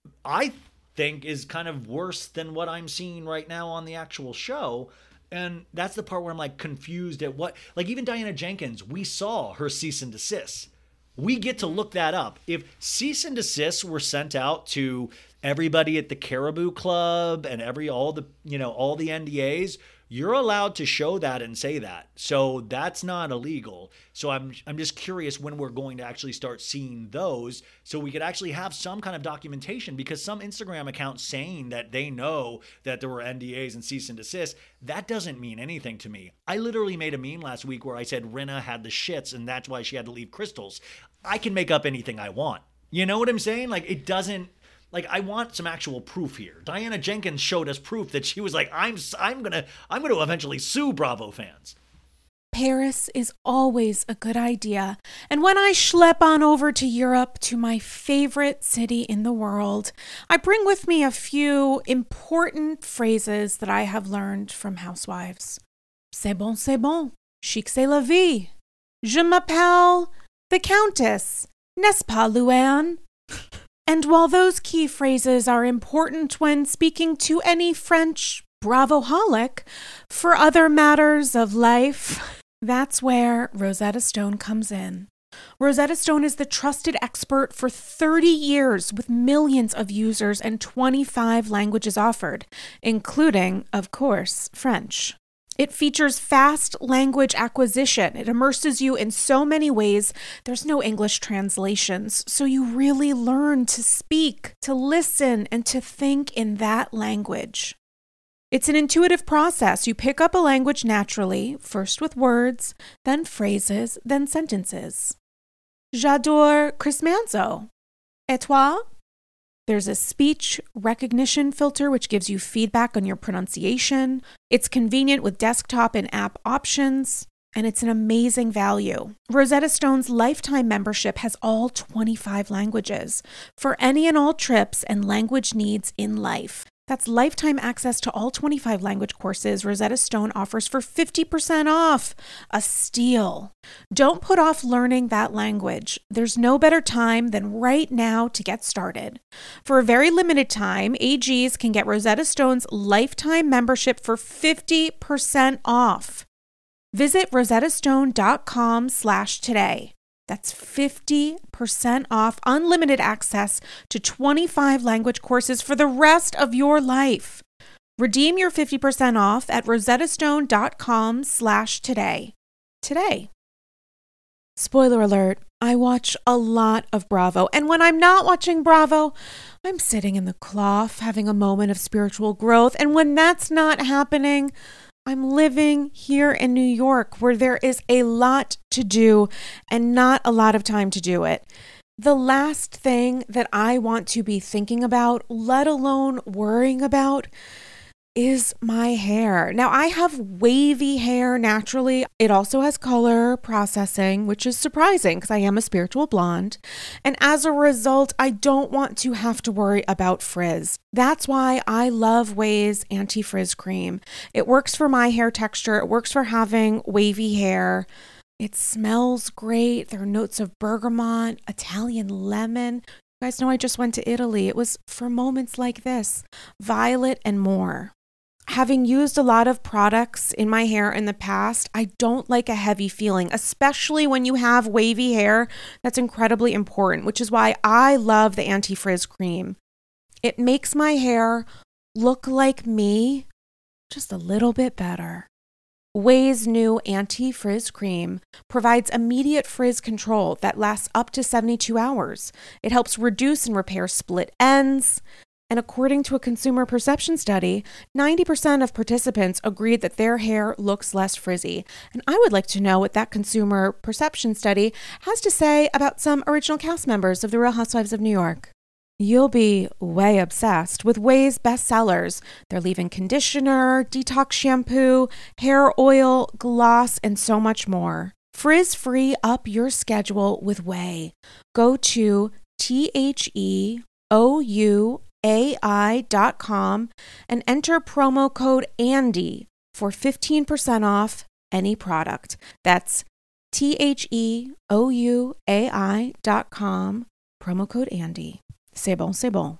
I think is kind of worse than what I'm seeing right now on the actual show. And that's the part where I'm like confused at what, like even Diana Jenkins, we saw her cease and desist. We get to look that up. If cease and desists were sent out to everybody at the Caribou Club and every, all the, you know, all the N D As, you're allowed to show that and say that. So that's not illegal. So I'm I'm just curious when we're going to actually start seeing those so we could actually have some kind of documentation, because some Instagram accounts saying that they know that there were N D As and cease and desist, that doesn't mean anything to me. I literally made a meme last week where I said Rinna had the shits and that's why she had to leave Crystals. I can make up anything I want. You know what I'm saying? Like, it doesn't, like, I want some actual proof here. Diana Jenkins showed us proof that she was like, I'm I'm going to I'm going to eventually sue Bravo fans. Paris is always a good idea. And when I schlep on over to Europe, to my favorite city in the world, I bring with me a few important phrases that I have learned from housewives. C'est bon, c'est bon. Chic, c'est la vie. Je m'appelle the Countess. N'est-ce pas, Luann? And while those key phrases are important when speaking to any French bravoholic, for other matters of life, that's where Rosetta Stone comes in. Rosetta Stone is the trusted expert for thirty years with millions of users and twenty-five languages offered, including, of course, French. It features fast language acquisition. It immerses you in so many ways. There's no English translations, so you really learn to speak, to listen, and to think in that language. It's an intuitive process. You pick up a language naturally, first with words, then phrases, then sentences. J'adore Chris Manzo. Et toi? There's a speech recognition filter which gives you feedback on your pronunciation. It's convenient with desktop and app options, and it's an amazing value. Rosetta Stone's lifetime membership has all twenty-five languages for any and all trips and language needs in life. That's lifetime access to all twenty-five language courses Rosetta Stone offers for fifty percent off. A steal. Don't put off learning that language. There's no better time than right now to get started. For a very limited time, A Gs can get Rosetta Stone's lifetime membership for fifty percent off. Visit rosettastone.com slash today. That's fifty percent off unlimited access to twenty-five language courses for the rest of your life. Redeem your fifty percent off at rosettastone.com slash today. Today. Spoiler alert, I watch a lot of Bravo. And when I'm not watching Bravo, I'm sitting in the cloth having a moment of spiritual growth. And when that's not happening, I'm living here in New York where there is a lot to do and not a lot of time to do it. The last thing that I want to be thinking about, let alone worrying about, is my hair. Now, I have wavy hair naturally. It also has color processing, which is surprising because I am a spiritual blonde. And as a result, I don't want to have to worry about frizz. That's why I love Ouai's anti-frizz cream. It works for my hair texture. It works for having wavy hair. It smells great. There are notes of bergamot, Italian lemon. You guys know I just went to Italy. It was for moments like this, violet and more. Having used a lot of products in my hair in the past, I don't like a heavy feeling, especially when you have wavy hair. That's incredibly important, which is why I love the anti-frizz cream. It makes my hair look like me just a little bit better. Ouai's new anti-frizz cream provides immediate frizz control that lasts up to seventy-two hours. It helps reduce and repair split ends. And according to a consumer perception study, ninety percent of participants agreed that their hair looks less frizzy. And I would like to know what that consumer perception study has to say about some original cast members of The Real Housewives of New York. You'll be way obsessed with Ouai's bestsellers. Their leave-in conditioner, detox shampoo, hair oil, gloss, and so much more. Frizz-free up your schedule with Ouai. Go to T H E O U A I dot com and enter promo code Andy for fifteen percent off any product. That's T H E O U A I dot com, promo code Andy. C'est bon, c'est bon.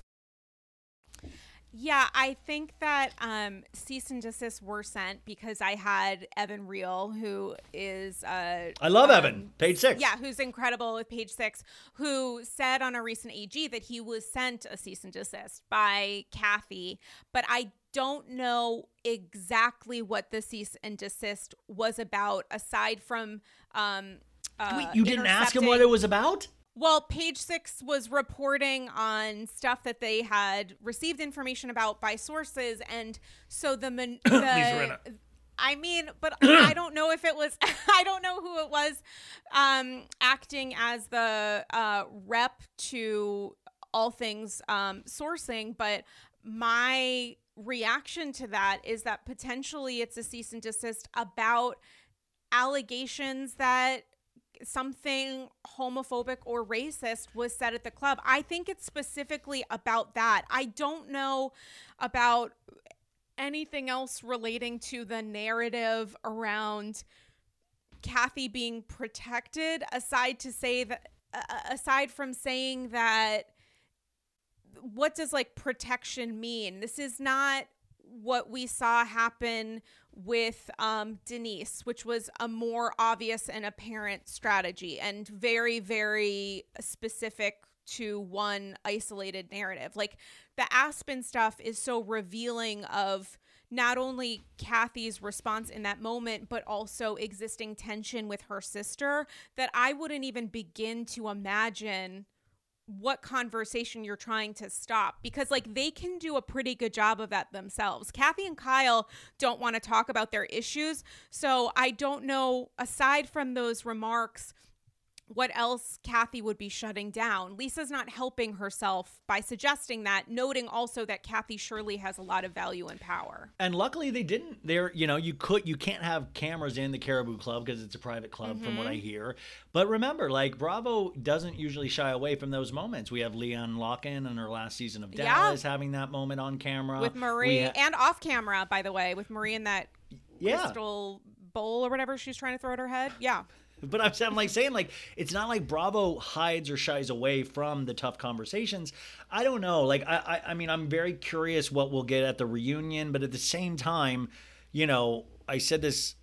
Yeah, I think that um, cease and desist were sent because I had Evan Real, who is... Uh, I love um, Evan, page six. Yeah, who's incredible with page six, who said on a recent A G that he was sent a cease and desist by Kathy, but I don't know exactly what the cease and desist was about aside from... Um, uh, Wait, you didn't ask him what it was about? Well, Page Six was reporting on stuff that they had received information about by sources, and so the, the I mean, but I don't know if it was. I don't know who it was um, acting as the uh, rep to all things um, sourcing, but my reaction to that is that potentially it's a cease and desist about allegations that something homophobic or racist was said at the club. I think it's specifically about that. I don't know about anything else relating to the narrative around Kathy being protected, aside to say that uh, aside from saying that, what does like protection mean? This is not what we saw happen with um, Denise, which was a more obvious and apparent strategy and very, very specific to one isolated narrative. Like the Aspen stuff is so revealing of not only Kathy's response in that moment, but also existing tension with her sister, that I wouldn't even begin to imagine what conversation you're trying to stop, because like they can do a pretty good job of that themselves. Kathy and Kyle don't want to talk about their issues. So I don't know, aside from those remarks, what else Kathy would be shutting down. Lisa's not helping herself by suggesting that, noting also that Kathy surely has a lot of value and power. And luckily they didn't. They're, you know, you could, you can't have cameras in the Caribou Club because it's a private club mm-hmm. from what I hear. But remember, like Bravo doesn't usually shy away from those moments. We have Leon Locken in her last season of Dallas yeah. having that moment on camera. With Marie ha- and off camera, by the way, with Marie in that yeah. crystal bowl or whatever she's trying to throw at her head. Yeah. But I'm, I'm like saying, like, it's not like Bravo hides or shies away from the tough conversations. I don't know. Like, I, I, I mean, I'm very curious what we'll get at the reunion. But at the same time, you know, I said this,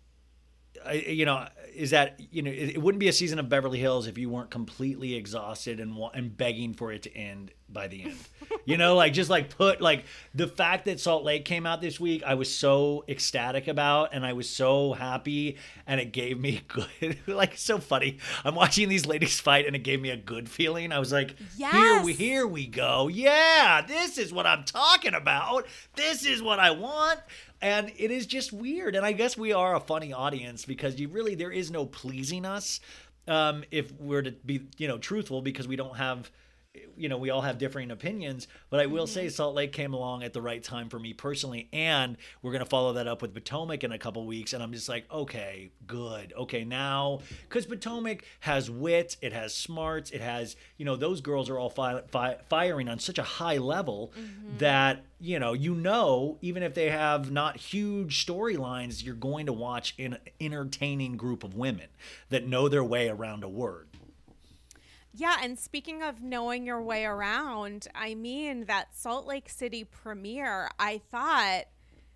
I, you know, is that, you know, it, it wouldn't be a season of Beverly Hills if you weren't completely exhausted and and begging for it to end by the end. You know, like just like put like the fact that Salt Lake came out this week, I was so ecstatic about, and I was so happy, and it gave me good, like so funny. I'm watching these ladies fight, and it gave me a good feeling. I was like, yes. here we here we go. Yeah, this is what I'm talking about. This is what I want. And it is just weird. And I guess we are a funny audience because you really, there is no pleasing us um, if we're to be, you know, truthful, because we don't have, you know, we all have differing opinions. But I will mm-hmm. say Salt Lake came along at the right time for me personally. And we're going to follow that up with Potomac in a couple weeks. And I'm just like, okay, good. Okay, now, because Potomac has wit, it has smarts, it has, you know, those girls are all fi- fi- firing on such a high level mm-hmm. that, you know, you know, even if they have not huge storylines, you're going to watch an entertaining group of women that know their way around a word. Yeah, and speaking of knowing your way around, I mean, that Salt Lake City premiere, I thought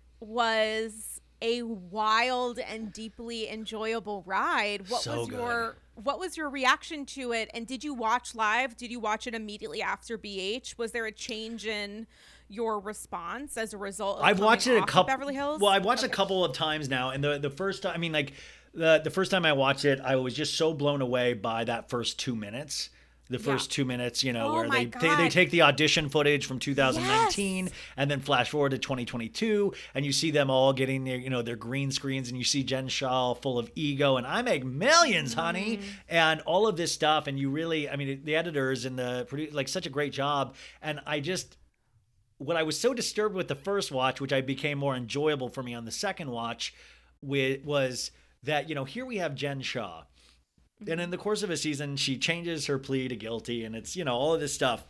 was a wild and deeply enjoyable ride. What so was good. your what was your reaction to it? And did you watch live? Did you watch it immediately after B H? Was there a change in your response as a result of I've watched it a couple Beverly Hills? Well, I've watched okay. a couple of times now, and the the first time, I mean, like the the first time I watched it, I was just so blown away by that first two minutes. The first yeah. two minutes, you know, oh where they, they they take the audition footage from two thousand nineteen yes. and then flash forward to twenty twenty-two, and you see them all getting their, you know, their green screens, and you see Jen Shah full of ego, and I make millions, honey, mm. and all of this stuff, and you really, I mean, the editors and the produce like such a great job, and I just, what I was so disturbed with the first watch, which I became more enjoyable for me on the second watch, with was that, you know, here we have Jen Shah. And in the course of a season, she changes her plea to guilty, and it's, you know, all of this stuff.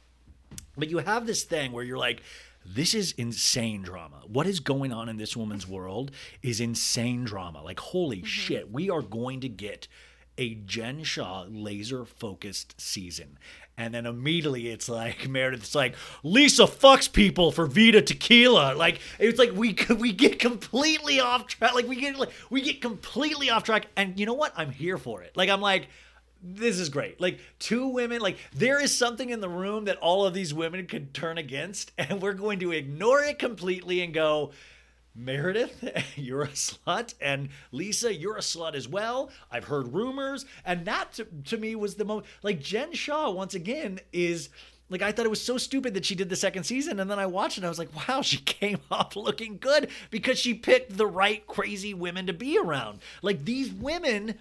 But you have this thing where you're like, this is insane drama. What is going on in this woman's world is insane drama. Like, holy mm-hmm. shit, we are going to get a Jen Shah laser-focused season. And then immediately it's like, Meredith's like, Lisa fucks people for Vita Tequila. Like, it's like we we get completely off track. Like, we get like, we get completely off track. And you know what? I'm here for it. Like, I'm like, this is great. Like, two women, like, there is something in the room that all of these women could turn against. And we're going to ignore it completely and go, Meredith, you're a slut, and Lisa, you're a slut as well. I've heard rumors, and that to, to me was the most, like, Jen Shah, once again, is, like, I thought it was so stupid that she did the second season, and then I watched it, and I was like, wow, she came off looking good, because she picked the right crazy women to be around. Like, these women,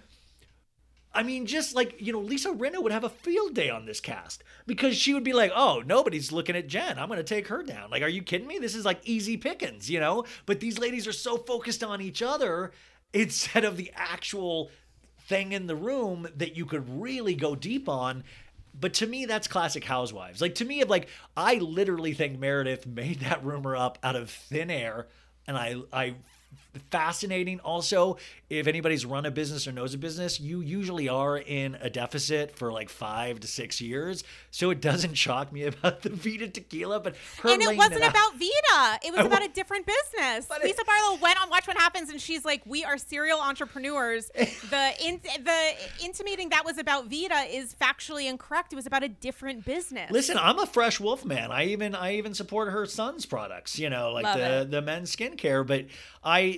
I mean, just like, you know, Lisa Rinna would have a field day on this cast, because she would be like, oh, nobody's looking at Jen. I'm going to take her down. Like, are you kidding me? This is like easy pickings, you know? But these ladies are so focused on each other. instead of the actual thing in the room that you could really go deep on. But to me, that's classic Housewives. Like, to me, like, I literally think Meredith made that rumor up out of thin air. And I, I, fascinating. Also, if anybody's run a business or knows a business, you usually are in a deficit for like five to six years. So it doesn't shock me about the Vita tequila, but her and it laying wasn't it about out, Vita. It was I about wa- a different business. But Lisa it- Barlow went on Watch What Happens, and she's like, "We are serial entrepreneurs." the in, the intimating that was about Vita is factually incorrect. It was about a different business. Listen, I'm a Fresh Wolf man. I even I even support her son's products, you know, like Love the it. the men's skincare. But I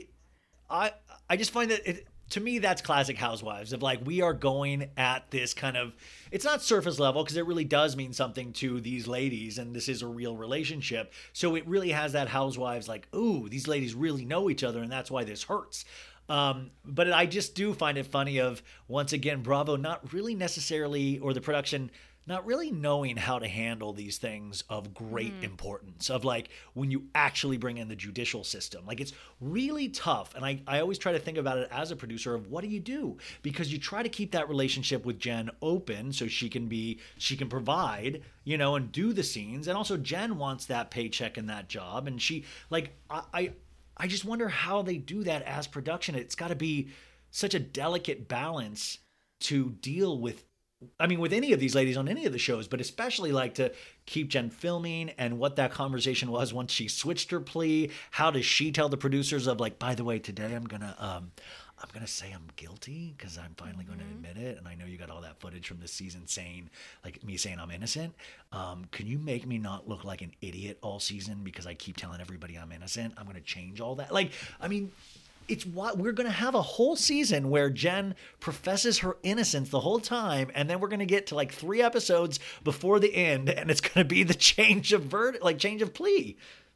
I I just find that it, to me, that's classic Housewives of like, we are going at this kind of, it's not surface level because it really does mean something to these ladies and this is a real relationship. So it really has that Housewives like, ooh, these ladies really know each other and that's why this hurts. Um, but I just do find it funny of, once again, Bravo not really necessarily, or the production not really knowing how to handle these things of great mm. importance, of like when you actually bring in the judicial system. Like, it's really tough. And I, I always try to think about it as a producer of what do you do? Because you try to keep that relationship with Jen open so she can be, she can provide, you know, and do the scenes. And also Jen wants that paycheck and that job. And she, like, I, I, I just wonder how they do that as production. It's got to be such a delicate balance to deal with, I mean, with any of these ladies on any of the shows, but especially like to keep Jen filming and what that conversation was once she switched her plea. How does she tell the producers of like, by the way, today I'm going to, um, I'm going to say I'm guilty because I'm finally going to Mm-hmm. admit it. And I know you got all that footage from this season saying, like, me saying I'm innocent. Um, can you make me not look like an idiot all season because I keep telling everybody I'm innocent? I'm going to change all that. Like, I mean, it's what we're going to have a whole season where Jen professes her innocence the whole time. And then we're going to get to like three episodes before the end. And it's going to be the change of verdict, like change of plea.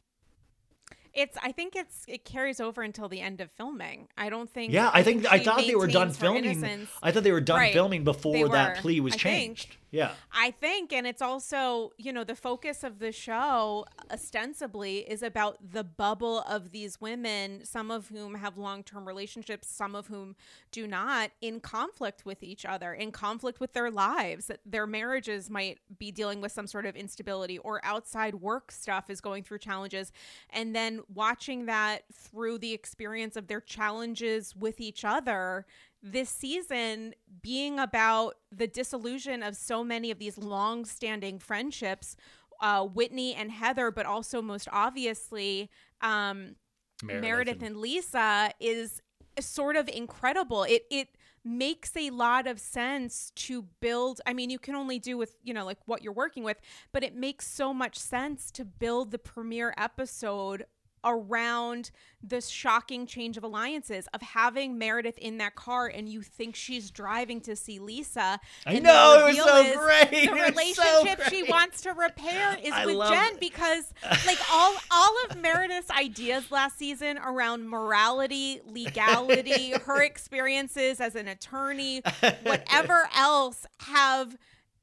It's. I think it's. It carries over until the end of filming. I don't think. Yeah, I think I she thought they were done maintains her filming. innocence. I thought they were done Right. filming before They that were, plea was I changed. think. Yeah. I think, and it's also, you know, the focus of the show ostensibly is about the bubble of these women, some of whom have long-term relationships, some of whom do not, in conflict with each other, in conflict with their lives. Their marriages might be dealing with some sort of instability, or outside work stuff is going through challenges. And then watching that through the experience of their challenges with each other, this season being about the disillusion of so many of these long-standing friendships, uh, Whitney and Heather, but also most obviously um, Meredith, Meredith and-, and Lisa, is sort of incredible. It it makes a lot of sense to build. I mean, you can only do with, you know, like what you're working with, but it makes so much sense to build the premiere episode around this shocking change of alliances, of having Meredith in that car and you think she's driving to see Lisa. I and know, the it was reveal so is great. The It was relationship so she great. wants to repair is I with love Jen, it. because like all all of Meredith's ideas last season around morality, legality, her experiences as an attorney, whatever else, have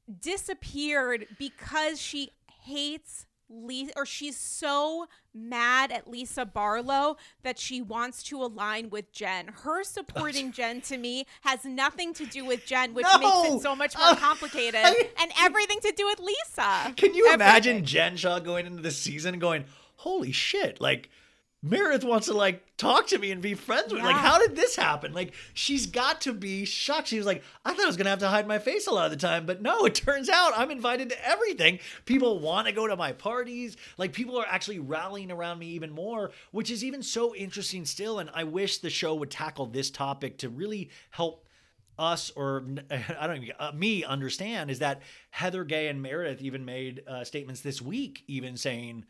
disappeared because she hates Lisa, or she's so mad at Lisa Barlow that she wants to align with Jen. Her supporting Jen, to me, has nothing to do with Jen, which No! makes it so much more Uh, complicated, I- and everything to do with Lisa. Can you imagine Everything. Jen Shaw going into the season and going, holy shit, like Meredith wants to like talk to me and be friends with me. Like, Yeah. how did this happen? Like, she's got to be shocked. She was like, I thought I was going to have to hide my face a lot of the time, but no, it turns out I'm invited to everything. People want to go to my parties. Like, people are actually rallying around me even more, which is even so interesting still. And I wish the show would tackle this topic to really help us, or I don't even, uh, me understand, is that Heather Gay and Meredith even made uh, statements this week, even saying,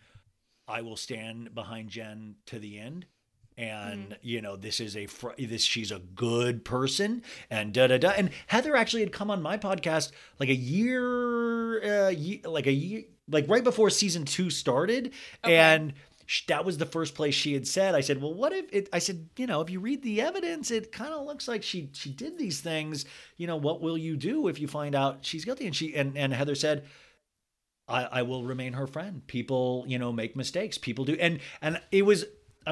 I will stand behind Jen to the end. And, mm. you know, this is a, fr- this, she's a good person, and da, da, da. And Heather actually had come on my podcast like a year, uh, ye- like a year, like right before season two started. Okay. And sh- that was the first place she had said, I said, well, what if it, I said, you know, if you read the evidence, it kind of looks like she, she did these things, you know, what will you do if you find out she's guilty? And she, and, and Heather said, I, I will remain her friend. People, you know, make mistakes. People do. And, and it was, I'm not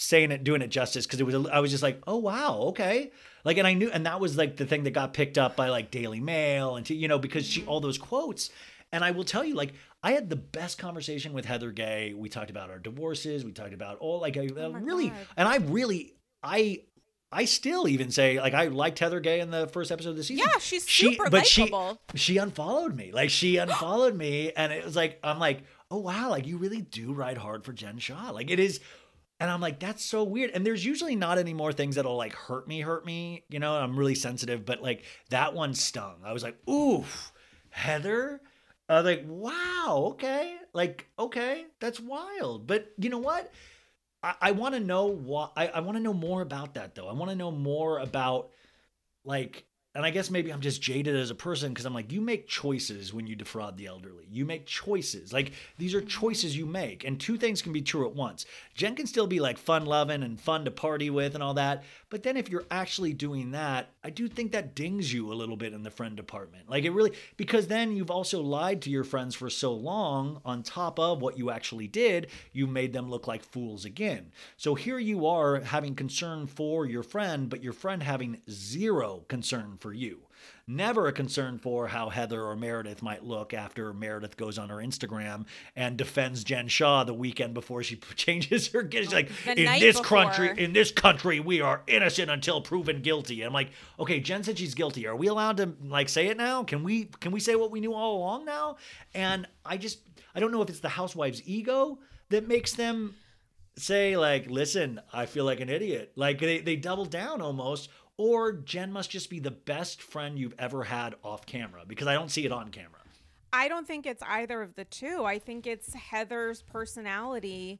saying it, doing it justice because it was, I was just like, oh wow, okay. Like, and I knew, and that was like the thing that got picked up by like Daily Mail and, you know, because she, all those quotes. And I will tell you, like, I had the best conversation with Heather Gay. We talked about our divorces. We talked about all like, I, Oh my really, God. and I really, I, I still even say, like, I liked Heather Gay in the first episode of the season. Yeah, she's She- super but she, likable. she unfollowed me. Like, she unfollowed me. And it was like, I'm like, oh, wow. Like, you really do ride hard for Jen Shah. Like, it is. And I'm like, that's so weird. And there's usually not any more things that'll like hurt me, hurt me. You know, I'm really sensitive. But like, that one stung. I was like, oof, Heather. I was like, wow, okay. Like, okay, that's wild. But you know what? I, I want to know what I, I want to know more about that though. I want to know more about like, and I guess maybe I'm just jaded as a person because I'm like, you make choices when you defraud the elderly. You make choices. Like, these are choices you make. And two things can be true at once. Jen can still be like fun loving and fun to party with and all that. But then if you're actually doing that, I do think that dings you a little bit in the friend department. Like, it really, because then you've also lied to your friends for so long on top of what you actually did, you made them look like fools again. So here you are having concern for your friend, but your friend having zero concern for you. Never a concern for how Heather or Meredith might look after Meredith goes on her Instagram and defends Jen Shah the weekend before she changes her. She's like, The in night this before." country, in this country, we are innocent until proven guilty. And I'm like, okay, Jen said she's guilty. Are we allowed to like say it now? Can we can we say what we knew all along now? And I just I don't know if it's the housewives' ego that makes them say like, listen, I feel like an idiot. Like they, they double down almost. Or Jen must just be the best friend you've ever had off camera because I don't see it on camera. I don't think it's either of the two. I think it's Heather's personality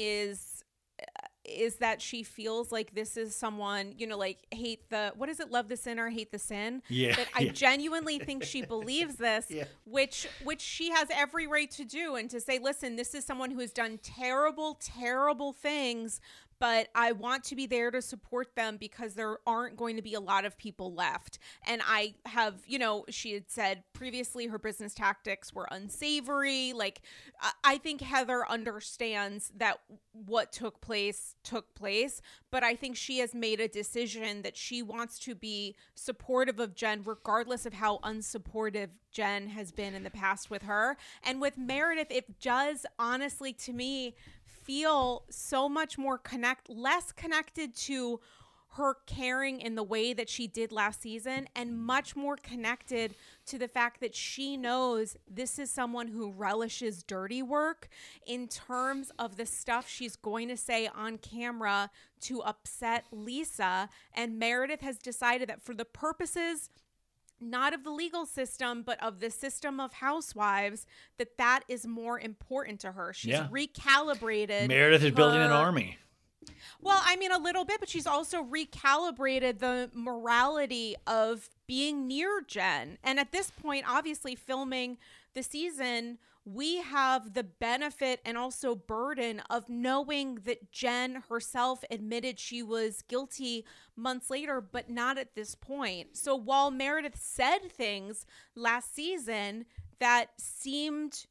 is is that she feels like this is someone, you know, like hate the, what is it? Love the sinner, hate the sin. Yeah, But I yeah. genuinely think she believes this, Yeah. which, which she has every right to do. And to say, listen, this is someone who has done terrible, terrible things, but I want to be there to support them because there aren't going to be a lot of people left. And I have, you know, she had said previously her business tactics were unsavory. Like, I- I think Heather understands that what took place took place, but I think she has made a decision that she wants to be supportive of Jen, regardless of how unsupportive Jen has been in the past with her. And with Meredith, it does honestly, to me, feel so much more connect, less connected to her caring in the way that she did last season and much more connected to the fact that she knows this is someone who relishes dirty work in terms of the stuff she's going to say on camera to upset Lisa. And Meredith has decided that for the purposes not of the legal system, but of the system of housewives, that that is more important to her. She's Yeah. recalibrated. Meredith is building an her- army. Well, I mean, a little bit, but she's also recalibrated the morality of being near Jen. And at this point, obviously, filming the season, we have the benefit and also burden of knowing that Jen herself admitted she was guilty months later, but not at this point. So while Meredith said things last season that seemed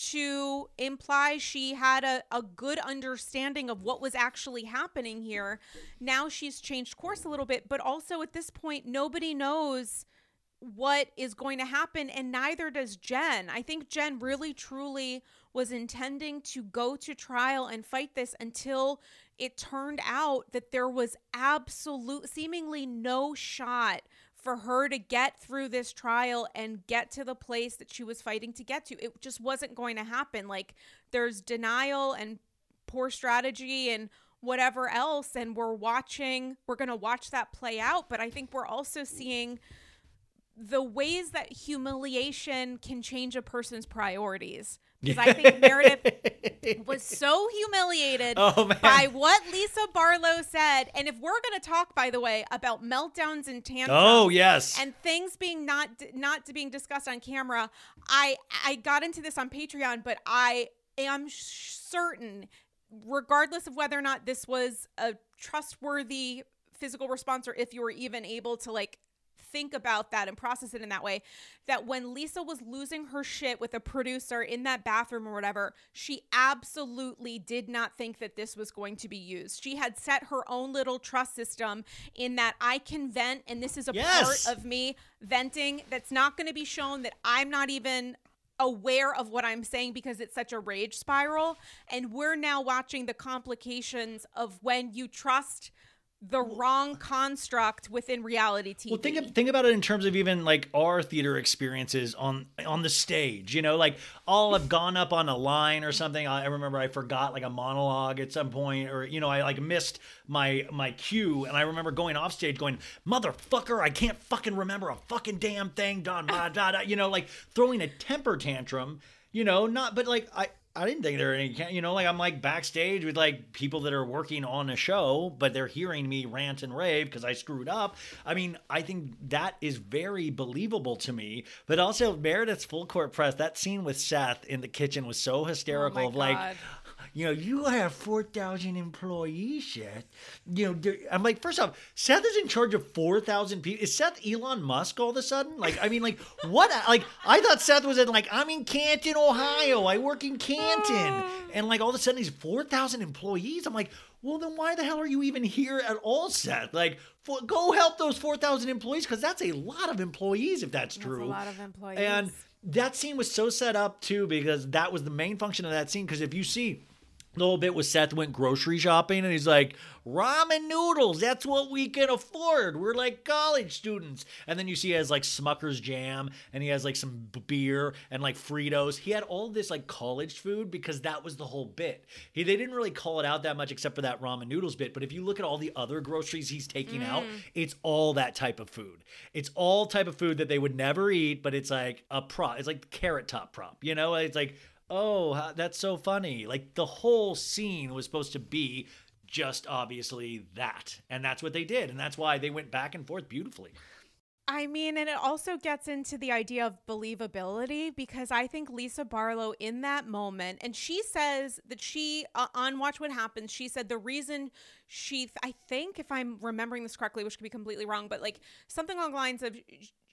to imply she had a, a good understanding of what was actually happening here, now she's changed course a little bit. But also at this point, nobody knows what is going to happen, and neither does Jen. I think Jen really truly was intending to go to trial and fight this until it turned out that there was absolute, seemingly no shot for her to get through this trial and get to the place that she was fighting to get to. It just wasn't going to happen. Like, there's denial and poor strategy and whatever else, and we're watching, we're going to watch that play out. But I think we're also seeing the ways that humiliation can change a person's priorities. Because I think Meredith was so humiliated Oh, man. by what Lisa Barlow said. And if we're going to talk, by the way, about meltdowns and tantrums, Oh, yes. and things being not not being discussed on camera, I I got into this on Patreon, but I am certain, regardless of whether or not this was a trustworthy physical response or if you were even able to like think about that and process it in that way, that when Lisa was losing her shit with a producer in that bathroom or whatever, she absolutely did not think that this was going to be used. She had set her own little trust system in that I can vent, and this is a Yes. part of me venting that's not going to be shown, that I'm not even aware of what I'm saying because it's such a rage spiral. And we're now watching the complications of when you trust the wrong construct within reality T V. Well, think of, think about it in terms of even like our theater experiences on on the stage. You know, like I'll have gone up on a line or something. I remember I forgot like a monologue at some point, or you know, I like missed my my cue, and I remember going off stage, going, "Motherfucker, I can't fucking remember a fucking damn thing." Da da da da. You know, like throwing a temper tantrum. You know, not but like I. I didn't think there were any, you know, like I'm like backstage with like people that are working on a show, but they're hearing me rant and rave because I screwed up. I mean, I think that is very believable to me. But also Meredith's full court press, that scene with Seth in the kitchen was so hysterical. Oh my of like, God. you know, you have four thousand employees, Seth. You know, there- I'm like, first off, Seth is in charge of four thousand people. Is Seth Elon Musk all of a sudden? Like, I mean, like, what? Like, I thought Seth was in, like, I'm in Canton, Ohio. I work in Canton. And, like, all of a sudden he's four thousand employees. I'm like, well, then why the hell are you even here at all, Seth? Like, for, go help those four thousand employees, because that's a lot of employees if that's true. That's a lot of employees. And that scene was so set up, too, because that was the main function of that scene. Because if you see the little bit with Seth went grocery shopping, and he's like, ramen noodles, that's what we can afford. We're like college students. And then you see he has like Smucker's jam, and he has like some b- beer and like Fritos. He had all this like college food because that was the whole bit. He They didn't really call it out that much except for that ramen noodles bit. But if you look at all the other groceries he's taking out, it's all that type of food. It's all type of food that they would never eat, but it's like a prop. It's like the Carrot Top prop. You know, it's like, oh, how- that's so funny. Like the whole scene was supposed to be just obviously that. And that's what they did. And that's why they went back and forth beautifully. I mean, and it also gets into the idea of believability, because I think Lisa Barlow in that moment, and she says that she, uh, on Watch What Happens, she said the reason she, I think if I'm remembering this correctly, which could be completely wrong, but like something along the lines of,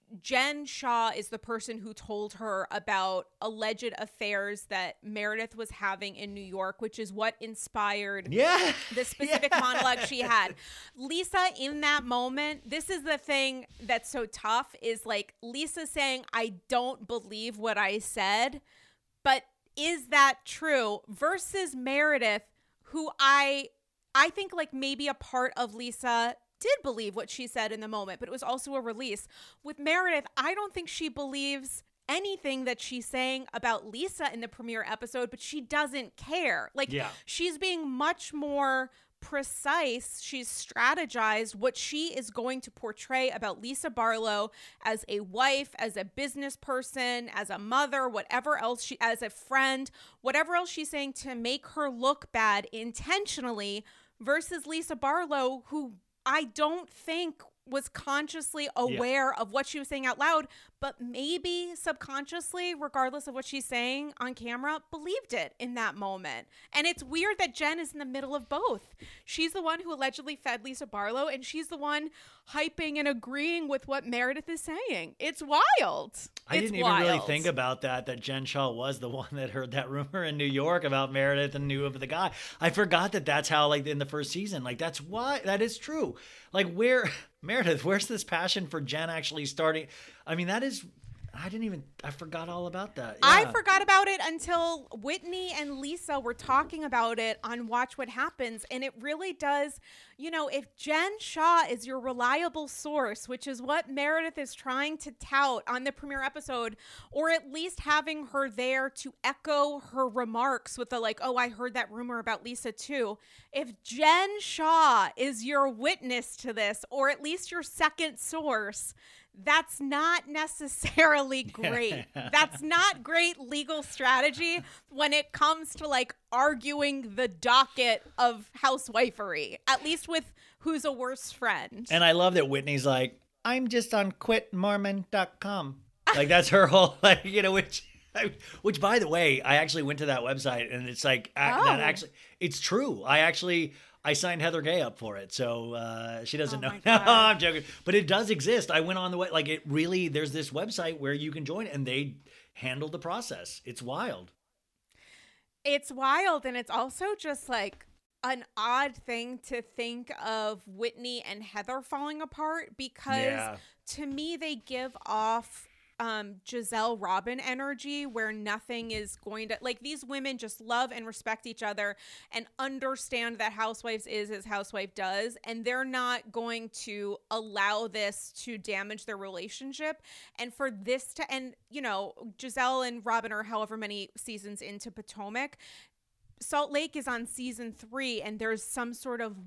Jen Shaw is the person who told her about alleged affairs that Meredith was having in New York, which is what inspired Yeah. the specific Yeah. monologue she had. Lisa, in that moment, this is the thing that's so tough, is like Lisa saying, I don't believe what I said, but is that true? Versus Meredith, who I, I think like maybe a part of Lisa did believe what she said in the moment, but it was also a release. With Meredith, I don't think she believes anything that she's saying about Lisa in the premiere episode, but she doesn't care. Like, Yeah. she's being much more precise. She's strategized what she is going to portray about Lisa Barlow as a wife, as a business person, as a mother, whatever else she, as a friend, whatever else she's saying to make her look bad intentionally, versus Lisa Barlow, who I don't think was consciously aware yeah. of what she was saying out loud, but maybe subconsciously, regardless of what she's saying on camera, believed it in that moment. And it's weird that Jen is in the middle of both. She's the one who allegedly fed Lisa Barlow, and she's the one hyping and agreeing with what Meredith is saying. It's wild. I it's didn't wild. even really think about that, that Jen Shaw was the one that heard that rumor in New York about Meredith and knew of the guy. I forgot that that's how, like, in the first season, like, that's why, that is true. Like, where, Meredith, where's this passion for Jen actually starting? I mean, that is, I didn't even, I forgot all about that. Yeah. I forgot about it until Whitney and Lisa were talking about it on Watch What Happens. And it really does, you know, if Jen Shaw is your reliable source, which is what Meredith is trying to tout on the premiere episode, or at least having her there to echo her remarks with the like, oh, I heard that rumor about Lisa too. If Jen Shaw is your witness to this, or at least your second source, that's not necessarily great. That's not great legal strategy when it comes to like arguing the docket of housewifery, at least with who's a worse friend. And I love that Whitney's like, I'm just on quit mormon dot com. Like, that's her whole, like, you know, which, which by the way, I actually went to that website, and it's like, Oh. that actually, it's true. I actually, I signed Heather Gay up for it, so uh, she doesn't Oh know. my No, God. I'm joking. But it does exist. I went on the way. Like it really, there's this website where you can join, and they handle the process. It's wild. It's wild, and it's also just like an odd thing to think of Whitney and Heather falling apart, because Yeah. to me they give off um Giselle Robin energy, where nothing is going to, like, these women just love and respect each other and understand that Housewives is as Housewife does, and they're not going to allow this to damage their relationship. And for this to, and you know, Giselle and Robin are however many seasons into Potomac. Salt Lake is on season three, and there's some sort of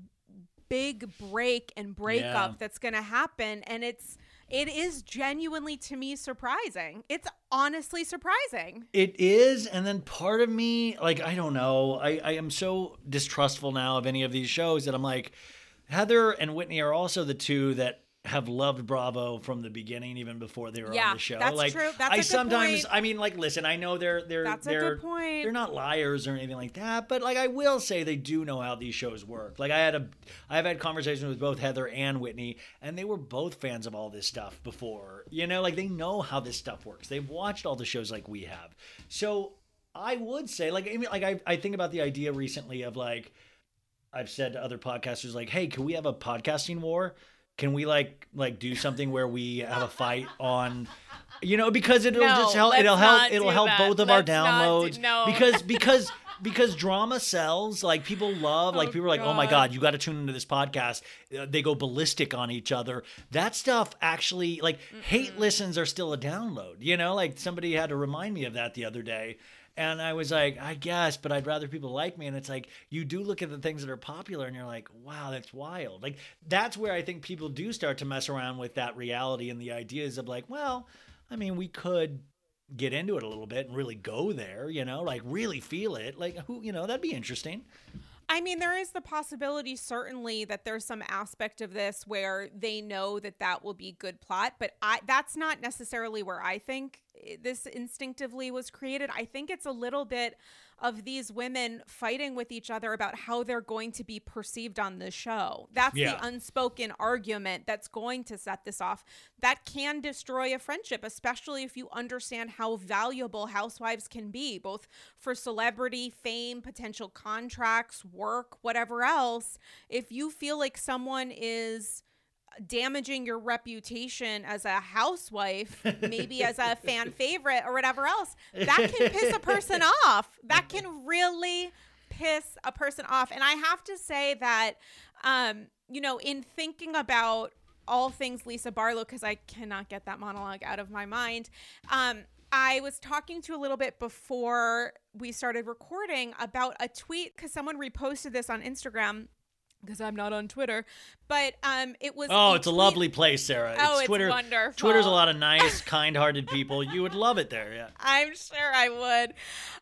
big break and breakup Yeah. that's going to happen, and it's it is genuinely, to me, surprising. It's honestly surprising. It is, and then part of me, like, I don't know, I, I am so distrustful now of any of these shows that I'm like, Heather and Whitney are also the two that have loved Bravo from the beginning, even before they were Yeah, on the show. that's like, true. That's a I good sometimes, point. I mean, like, listen, I know they're they're That's a they're good point. they're not liars or anything like that, but like, I will say they do know how these shows work. Like, I had a, I've had conversations with both Heather and Whitney, and they were both fans of all this stuff before. You know, like they know how this stuff works. They've watched all the shows like we have. So I would say, like, I mean, like I I think about the idea recently of like, I've said to other podcasters, like, hey, can we have a podcasting war? Can we like like do something where we have a fight on, you know, because it'll No, just help. let's It'll not help. It'll do help that. both of Let's our not do- downloads. no. Because because because drama sells. Like people love. Like Oh, people are like, oh my God. god, you got to tune into this podcast. Uh, They go ballistic on each other. That stuff actually, like hate listens are still a download. You know, like somebody had to remind me of that the other day. And I was like, I guess, but I'd rather people like me. And it's like, you do look at the things that are popular and you're like, wow, that's wild. Like, that's where I think people do start to mess around with that reality and the ideas of like, well, I mean, we could get into it a little bit and really go there, you know, like really feel it. Like, who, you know, that'd be interesting. I mean, there is the possibility, certainly, that there's some aspect of this where they know that that will be good plot, but I that's not necessarily where I think this instinctively was created. I think it's a little bit of these women fighting with each other about how they're going to be perceived on the show. That's Yeah. the unspoken argument that's going to set this off. That can destroy a friendship, especially if you understand how valuable housewives can be, both for celebrity, fame, potential contracts, work, whatever else. If you feel like someone is damaging your reputation as a housewife, maybe as a fan favorite or whatever else, that can piss a person off. That can really piss a person off. And I have to say that, um, you know, in thinking about all things Lisa Barlow, because I cannot get that monologue out of my mind, um, I was talking to a little bit before we started recording about a tweet, because someone reposted this on Instagram, because I'm not on Twitter, but um, it was. Oh, it's a tweet- lovely place, Sarah. Oh, it's Twitter, wonderful. Twitter's a lot of nice, kind-hearted people. You would love it there, yeah. I'm sure I would.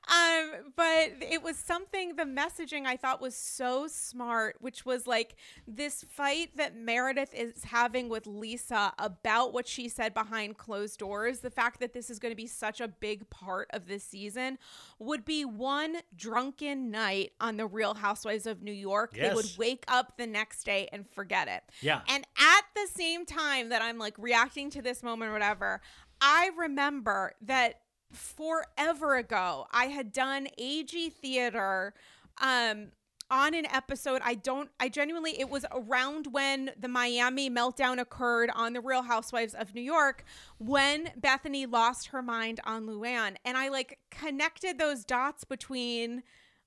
Um, but it was something, the messaging I thought was so smart, which was like this fight that Meredith is having with Lisa about what she said behind closed doors. The fact that this is going to be such a big part of this season would be one drunken night on The Real Housewives of New York. They would Yes. wake up the next day and forget it. Yeah. And at the same time that I'm like reacting to this moment or whatever, I remember that forever ago, I had done A G Theater um, on an episode. I don't, I genuinely, it was around when the Miami meltdown occurred on The Real Housewives of New York, when Bethany lost her mind on Luann. And I like connected those dots between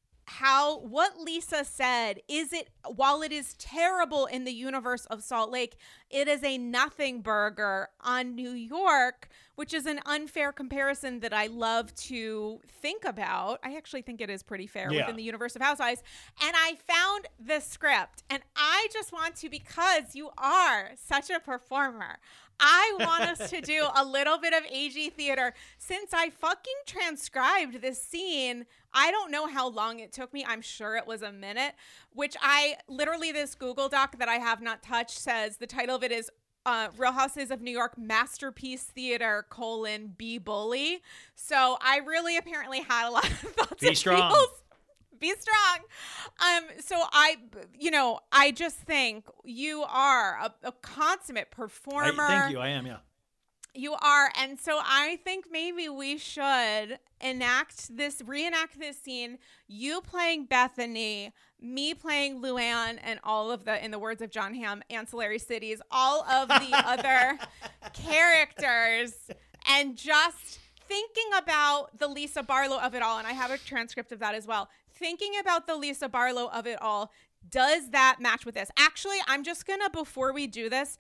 how what Lisa said. Is it, while it is terrible in the universe of Salt Lake, it is a nothing burger on New York, which is an unfair comparison that I love to think about. I actually think it is pretty fair Yeah. within the universe of Housewives. And I found the script, and I just want to, because you are such a performer, I want us to do a little bit of A G Theater. Since I fucking transcribed this scene, I don't know how long it took me. I'm sure it was a minute, which I literally, this Google Doc that I have not touched says the title of it is uh, Real Housewives of New York Masterpiece Theater colon Be Bully. So I really apparently had a lot of thoughts Be and strong. feels Be strong. Um, so I, you know, I just think you are a, a consummate performer. I, thank you. I am, yeah. You are. And so I think maybe we should enact this, reenact this scene, you playing Bethany, me playing Luann, and all of the, in the words of John Hamm, ancillary cities, all of the other characters, and just thinking about the Lisa Barlow of it all. And I have a transcript of that as well. Thinking about the Lisa Barlow of it all, does that match with this? Actually, I'm just going to, before we do this,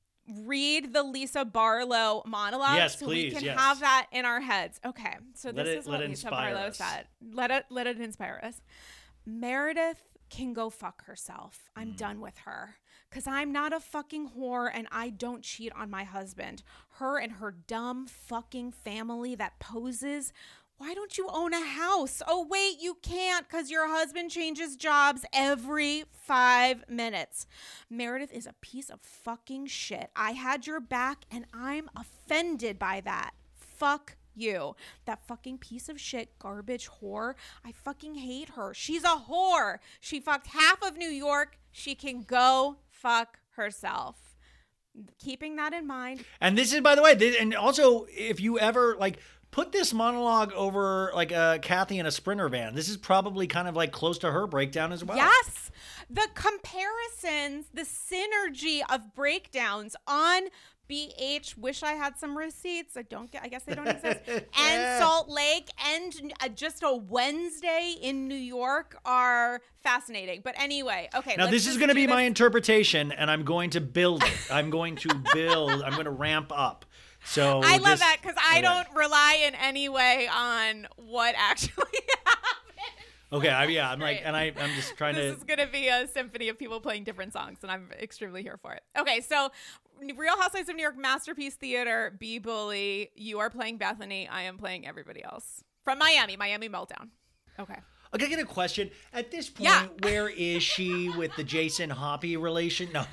read the Lisa Barlow monologue. Yes, so please, we can yes. have that in our heads. Okay, so Let this it- is let what it Lisa inspire Barlow us. said. Let it let it inspire us. Meredith can go fuck herself. I'm Mm. done with her. Because I'm not a fucking whore and I don't cheat on my husband. Her and her dumb fucking family that poses. Why don't you own a house? Oh, wait, you can't because your husband changes jobs every five minutes. Meredith is a piece of fucking shit. I had your back and I'm offended by that. Fuck you. That fucking piece of shit garbage whore. I fucking hate her. She's a whore. She fucked half of New York. She can go fuck herself. Keeping that in mind. And this is, by the way, this, and also, if you ever, like, put this monologue over, like, uh, Kathy in a Sprinter van. This is probably kind of, like, close to her breakdown as well. Yes. The comparisons, the synergy of breakdowns on B H, wish I had some receipts. I don't get, I guess they don't exist. And Salt Lake and uh, just a Wednesday in New York are fascinating. But anyway, okay. Now, let's this is just going to do be this. my interpretation, and I'm going to build it. I'm going to build. I'm going to ramp up. So I love this- that because I okay. don't rely in any way on what actually happened. Okay, I, yeah, I'm Great. like, and I, I'm just trying This to. is going to be a symphony of people playing different songs, and I'm extremely here for it. Okay, so Real Housewives of New York, Masterpiece Theater, Be Bully. You are playing Bethany. I am playing everybody else. From Miami, Miami Meltdown. Okay. Okay, I get a question. At this point, Yeah. where is she with the Jason Hoppy relation? No,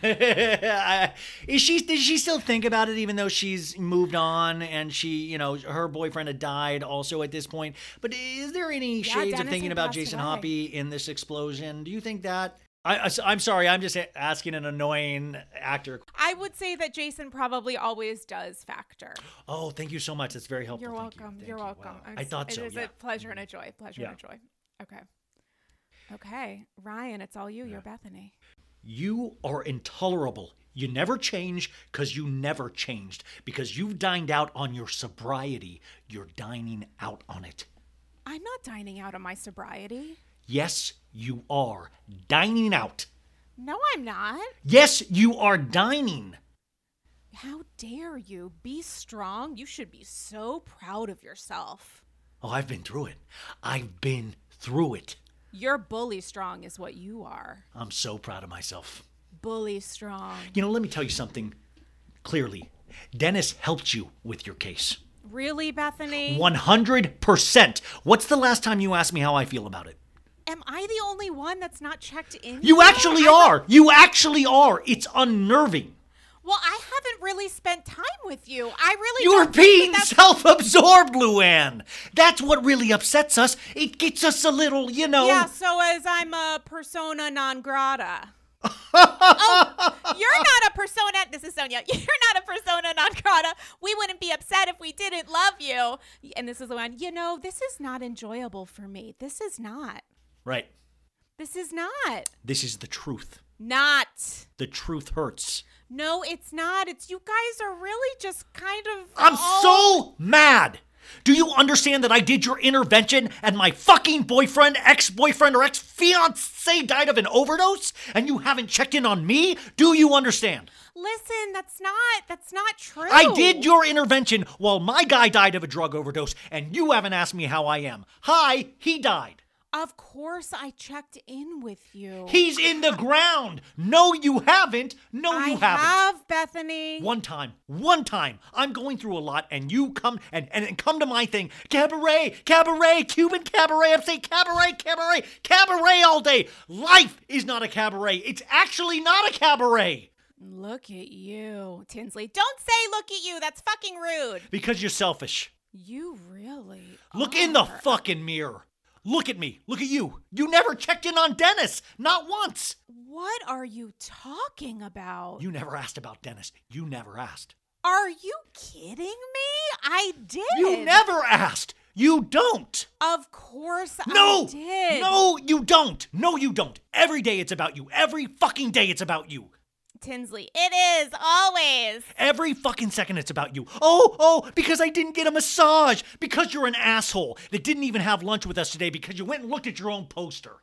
is she? Does she still think about it, even though she's moved on and she, you know, her boyfriend had died also at this point? But is there any Yeah, shades of Dennis thinking had about passed Jason away. Hoppy in this explosion? Do you think that? I, I, am sorry, I'm just asking an annoying actor. I would say that Jason probably always does factor. Oh, thank you so much. That's very helpful. You're Thank you. welcome. Thank You're you. welcome. Wow. I'm I s- thought so. It is Yeah. a pleasure and a joy. Pleasure Yeah. and a joy. Okay. Okay. Ryan, it's all you. You're Bethany. You are intolerable. You never change because you never changed. Because you've dined out on your sobriety. You're dining out on it. I'm not dining out on my sobriety. Yes, you are. Dining out. No, I'm not. Yes, you are dining. How dare you? Be strong. You should be so proud of yourself. Oh, I've been through it. I've been through it. You're bully strong is what you are. I'm so proud of myself. Bully strong. You know, let me tell you something clearly. Dennis helped you with your case. Really, Bethany? one hundred percent. What's the last time you asked me how I feel about it? Am I the only one that's not checked in? You yet? actually I thought- are. You actually are. It's unnerving. Well, I haven't really spent time with you. I really You're don't think being that that's- self-absorbed, Luann. That's what really upsets us. It gets us a little, you know. Yeah, so as I'm a persona non grata. Oh, you're not a persona. This is Sonia. You're not a persona non grata. We wouldn't be upset if we didn't love you. And this is the one. You know, this is not enjoyable for me. This is not. Right. This is not. This is the truth. Not. The truth hurts. No, it's not. It's you guys are really just kind of. I'm all- so mad. Do you understand that I did your intervention and my fucking boyfriend, ex-boyfriend, or ex-fiance died of an overdose and you haven't checked in on me? Do you understand? Listen, that's not. That's not true. I did your intervention while my guy died of a drug overdose and you haven't asked me how I am. Hi, he died. Of course, I checked in with you. He's in the ground. No, you haven't. No, I you haven't. have, Bethany. One time, one time, I'm going through a lot, and you come and, and, and come to my thing. Cabaret, cabaret, Cuban cabaret. I'm saying cabaret, cabaret, cabaret all day. Life is not a cabaret. It's actually not a cabaret. Look at you, Tinsley. Don't say look at you. That's fucking rude. Because you're selfish. You really Look in the are. fucking mirror. Look at me. Look at you. You never checked in on Dennis. Not once. What are you talking about? You never asked about Dennis. You never asked. Are you kidding me? I did. You never asked. You don't. Of course no, I did. No, you don't. No, you don't. Every day it's about you. Every fucking day it's about you. Tinsley, it is always. Every fucking second it's about you. Oh, oh, because I didn't get a massage. Because you're an asshole that didn't even have lunch with us today because you went and looked at your own poster.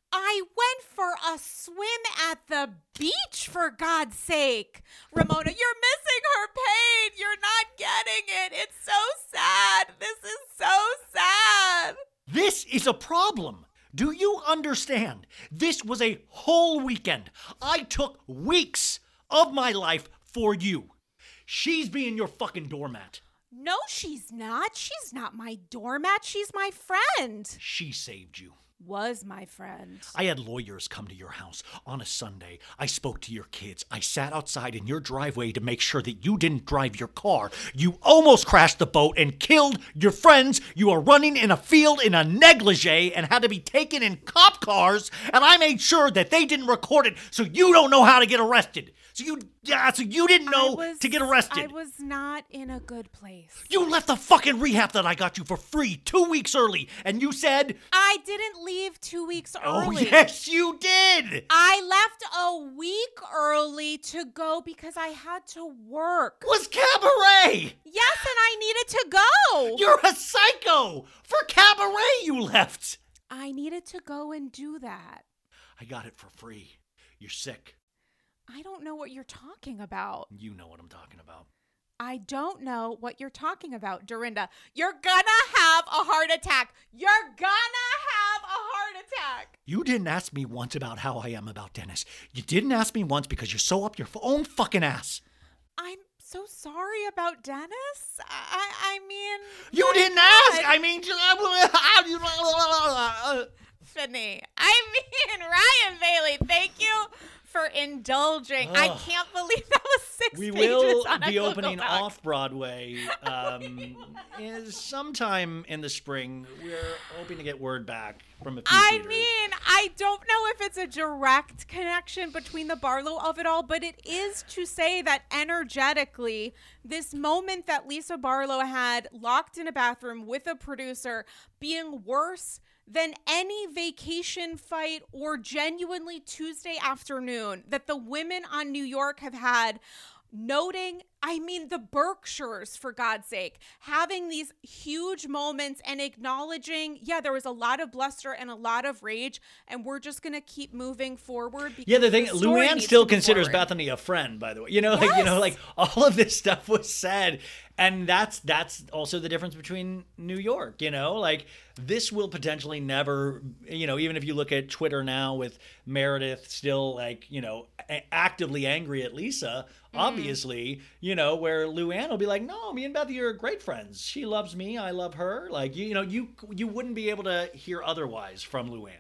I went for a swim at the beach, for God's sake. Ramona, you're missing her pain. You're not getting it. It's so sad. This is so sad. This is a problem. Do you understand? This was a whole weekend. I took weeks of my life for you. She's being your fucking doormat. No, she's not. She's not my doormat. She's my friend. She saved you. Was my friend. I had lawyers come to your house on a Sunday. I spoke to your kids. I sat outside in your driveway to make sure that you didn't drive your car. You almost crashed the boat and killed your friends. You were running in a field in a negligee and had to be taken in cop cars, and I made sure that they didn't record it so you don't know how to get arrested. So you, yeah, so you didn't know was, to get arrested. I was not in a good place. You left the fucking rehab that I got you for free two weeks early, and you said... I didn't leave two weeks early. Oh, yes, you did! I left a week early to go because I had to work. Was cabaret! Yes, and I needed to go. You're a psycho! For cabaret you left! I needed to go and do that. I got it for free. You're sick. I don't know what you're talking about. You know what I'm talking about. I don't know what you're talking about, Dorinda. You're gonna have a heart attack. You're gonna have a heart attack. You didn't ask me once about how I am about Dennis. You didn't ask me once because you're so up your own fucking ass. I'm so sorry about Dennis. I, I mean... You didn't God. ask! I mean... Sydney. I mean, Ryan Bailey, thank you for indulging. Ugh. I can't believe that was six we pages will on a be Google opening Doc. off-Broadway um, is sometime in the spring. We're hoping to get word back from a few I theaters. mean, I don't know if it's a direct connection between the Barlow of it all, but it is to say that energetically, this moment that Lisa Barlow had locked in a bathroom with a producer being worse than any vacation fight or genuinely Tuesday afternoon that the women on New York have had, noting, I mean, the Berkshires, for God's sake, having these huge moments and acknowledging, yeah, there was a lot of bluster and a lot of rage, and we're just going to keep moving forward. Yeah, the thing, the story Luann needs still to move considers forward. Bethany a friend, by the way. You know, like, Yes. you know, like all of this stuff was said. And that's that's also the difference between New York, you know, like this will potentially never, you know, even if you look at Twitter now with Meredith still like, you know, a- actively angry at Lisa, mm. obviously, you know, where Luann will be like, no, me and Bethany are great friends. She loves me. I love her. Like, you, you know, you you wouldn't be able to hear otherwise from Luann.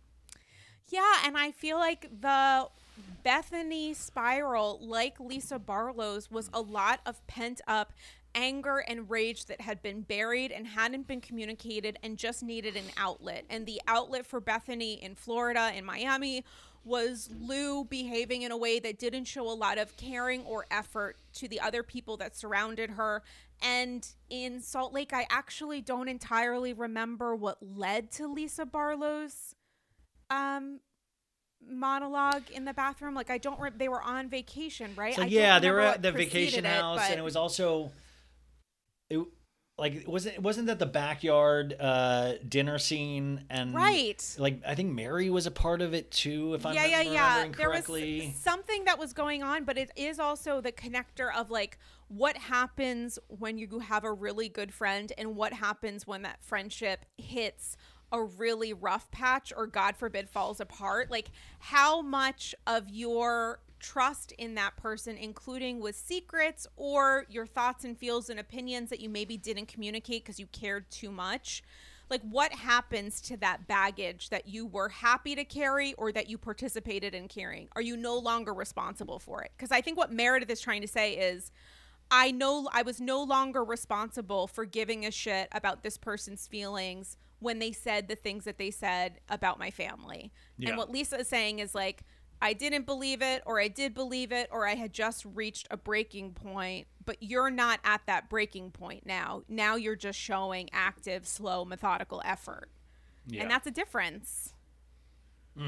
Yeah, and I feel like the Bethany spiral, like Lisa Barlow's, was a lot of pent up anger and rage that had been buried and hadn't been communicated and just needed an outlet. And the outlet for Bethany in Florida, in Miami, was Lou behaving in a way that didn't show a lot of caring or effort to the other people that surrounded her. And in Salt Lake, I actually don't entirely remember what led to Lisa Barlow's um monologue in the bathroom. Like, I don't re- they were on vacation, right? So I don't yeah, they were remember at the what vacation preceded it, house, but- and it was also, it like wasn't wasn't that the backyard uh, dinner scene and right? Like I think Mary was a part of it too, if I'm yeah, yeah, remembering yeah. There correctly. was something that was going on, but it is also the connector of like what happens when you have a really good friend and what happens when that friendship hits a really rough patch or God forbid falls apart. Like how much of your trust in that person, including with secrets or your thoughts and feels and opinions that you maybe didn't communicate because you cared too much. Like what happens to that baggage that you were happy to carry or that you participated in carrying? Are you no longer responsible for it? Because I think what Meredith is trying to say is, I know I was no longer responsible for giving a shit about this person's feelings when they said the things that they said about my family. Yeah. And what Lisa is saying is like, I didn't believe it, or I did believe it, or I had just reached a breaking point, but you're not at that breaking point now. Now you're just showing active, slow, methodical effort. Yeah. And that's a difference. Mm.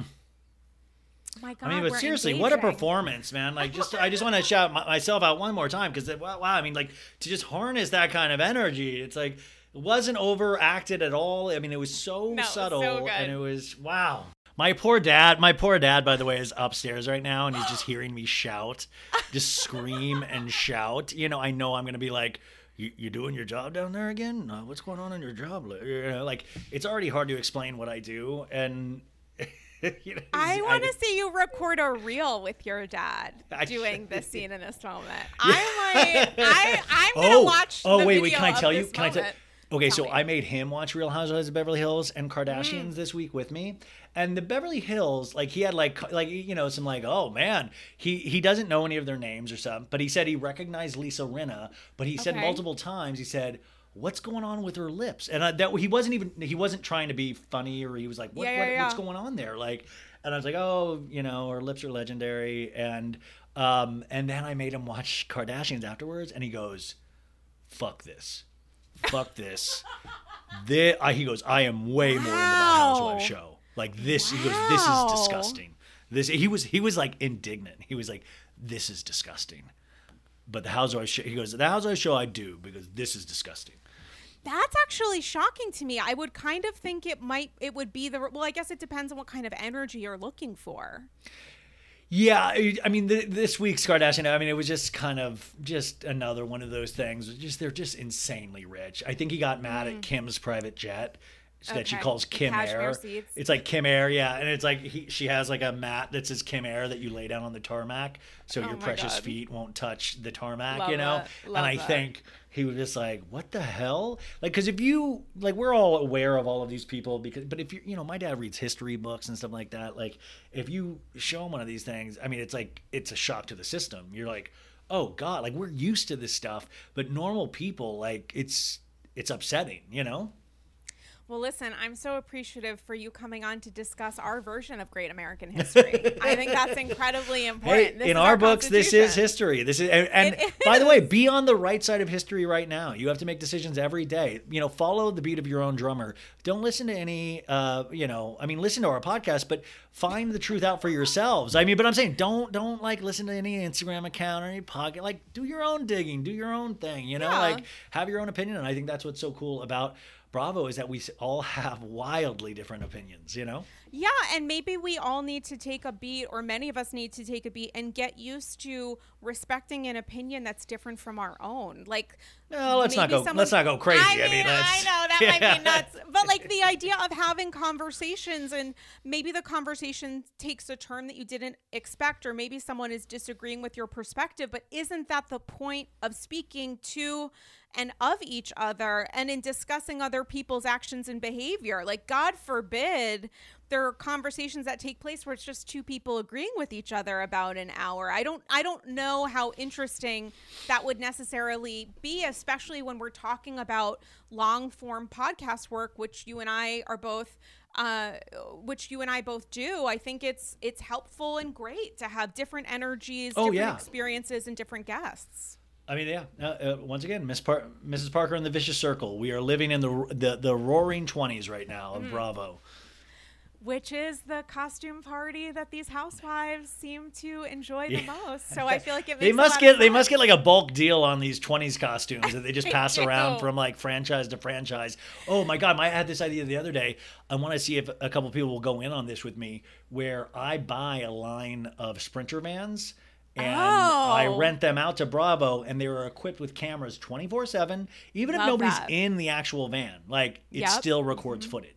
Oh my God, I mean, but we're seriously, engaging. what a performance, man. Like, just, I just want to shout my, myself out one more time because, wow, wow, I mean, like, to just harness that kind of energy, it's like, it wasn't overacted at all. I mean, it was so no, subtle, so good. And it was, wow. My poor dad, my poor dad, by the way, is upstairs right now, and he's just hearing me shout, just scream and shout. You know, I know I'm going to be like, you, you doing your job down there again? Uh, what's going on in your job? You know, like, it's already hard to explain what I do, and... you know, I want to see you record a reel with your dad I doing should. this scene in this moment. I might. I I'm gonna oh, watch. Oh the wait, video wait. Can I of tell you? this Can I tell? moment. Okay, Tell so me. I made him watch Real Housewives of Beverly Hills and Kardashians Mm. this week with me, and the Beverly Hills, like he had like like you know some like oh man, he he doesn't know any of their names or something, but he said he recognized Lisa Rinna, but he said Okay. multiple times he said. What's going on with her lips? And I, that he wasn't even he wasn't trying to be funny, or he was like, what, Yeah, yeah, what yeah. what's going on there? Like, and I was like, oh, you know, her lips are legendary, and um, and then I made him watch Kardashians afterwards, and he goes, fuck this, fuck this. This, uh, he goes, I am way more into that Wow. Housewives show. Like this, he goes, this is Wow. disgusting. This he was he was like indignant. He was like, this is disgusting. But the Housewives show, he goes, the Housewives show I do because this is disgusting. That's actually shocking to me. I would kind of think it might. It would be the. Well, I guess it depends on what kind of energy you're looking for. Yeah, I I mean, th- this week's Kardashian, I mean, it was just kind of just another one of those things. Just they're just insanely rich. I think he got mad at Kim's private jet that she Okay. calls Kim Cashmere Air. seats. It's like Kim Air, yeah, and it's like he, she has like a mat that says Kim Air that you lay down on the tarmac so Oh your my precious God. feet won't touch the tarmac, Love you know. that. And Love I that. think he was just like, what the hell? Like, because if you like, we're all aware of all of these people because, but if you, you know, my dad reads history books and stuff like that. Like, if you show him one of these things, I mean, it's like it's a shock to the system. You're like, oh God, like we're used to this stuff, but normal people, like it's it's upsetting, you know. Well, listen, I'm so appreciative for you coming on to discuss our version of great American history. I think that's incredibly Hey, important. This in is our, books, this is Constitution. history. This is, and, and It by the way, be on the right side of history right now. You have to make decisions every day. You know, follow the beat of your own drummer. Don't listen to any, uh, you know, I mean, listen to our podcast, but find the truth out for yourselves. I mean, but I'm saying, don't, don't like listen to any Instagram account or any podcast. Like, do your own digging, do your own thing. You know, Yeah. like have your own opinion. And I think that's what's so cool about Bravo is that we all have wildly different opinions. You know. Yeah, and maybe we all need to take a beat, or many of us need to take a beat and get used to respecting an opinion that's different from our own. Like, No, let's not maybe go. someone- Let's not go crazy. I mean, I mean, let's, I know that Yeah. might be nuts, but like the idea of having conversations, and maybe the conversation takes a turn that you didn't expect, or maybe someone is disagreeing with your perspective. But isn't that the point of speaking to and of each other, and in discussing other people's actions and behavior? Like, God forbid there are conversations that take place where it's just two people agreeing with each other about an hour. I don't I don't know how interesting that would necessarily be, especially when we're talking about long form podcast work, which you and I are both uh, which you and I both do. I think it's it's helpful and great to have different energies, Oh, different yeah. experiences, and different guests. I mean, yeah. Uh, uh, once again, Miss Par- Missus Parker and the Vicious Circle. We are living in the the, the roaring twenties right now of Bravo. Which is the costume party that these housewives seem to enjoy the most. So I feel like it makes They a must lot get of they sense. must get like a bulk deal on these twenties costumes that they just They pass around do. from like franchise to franchise. Oh my God, I had this idea the other day. I want to see if a couple people will go in on this with me, where I buy a line of Sprinter vans. And I Oh. rent them out to Bravo, and they are equipped with cameras twenty-four seven. Even if Love nobody's that. in the actual van, like it Yep. still records footage.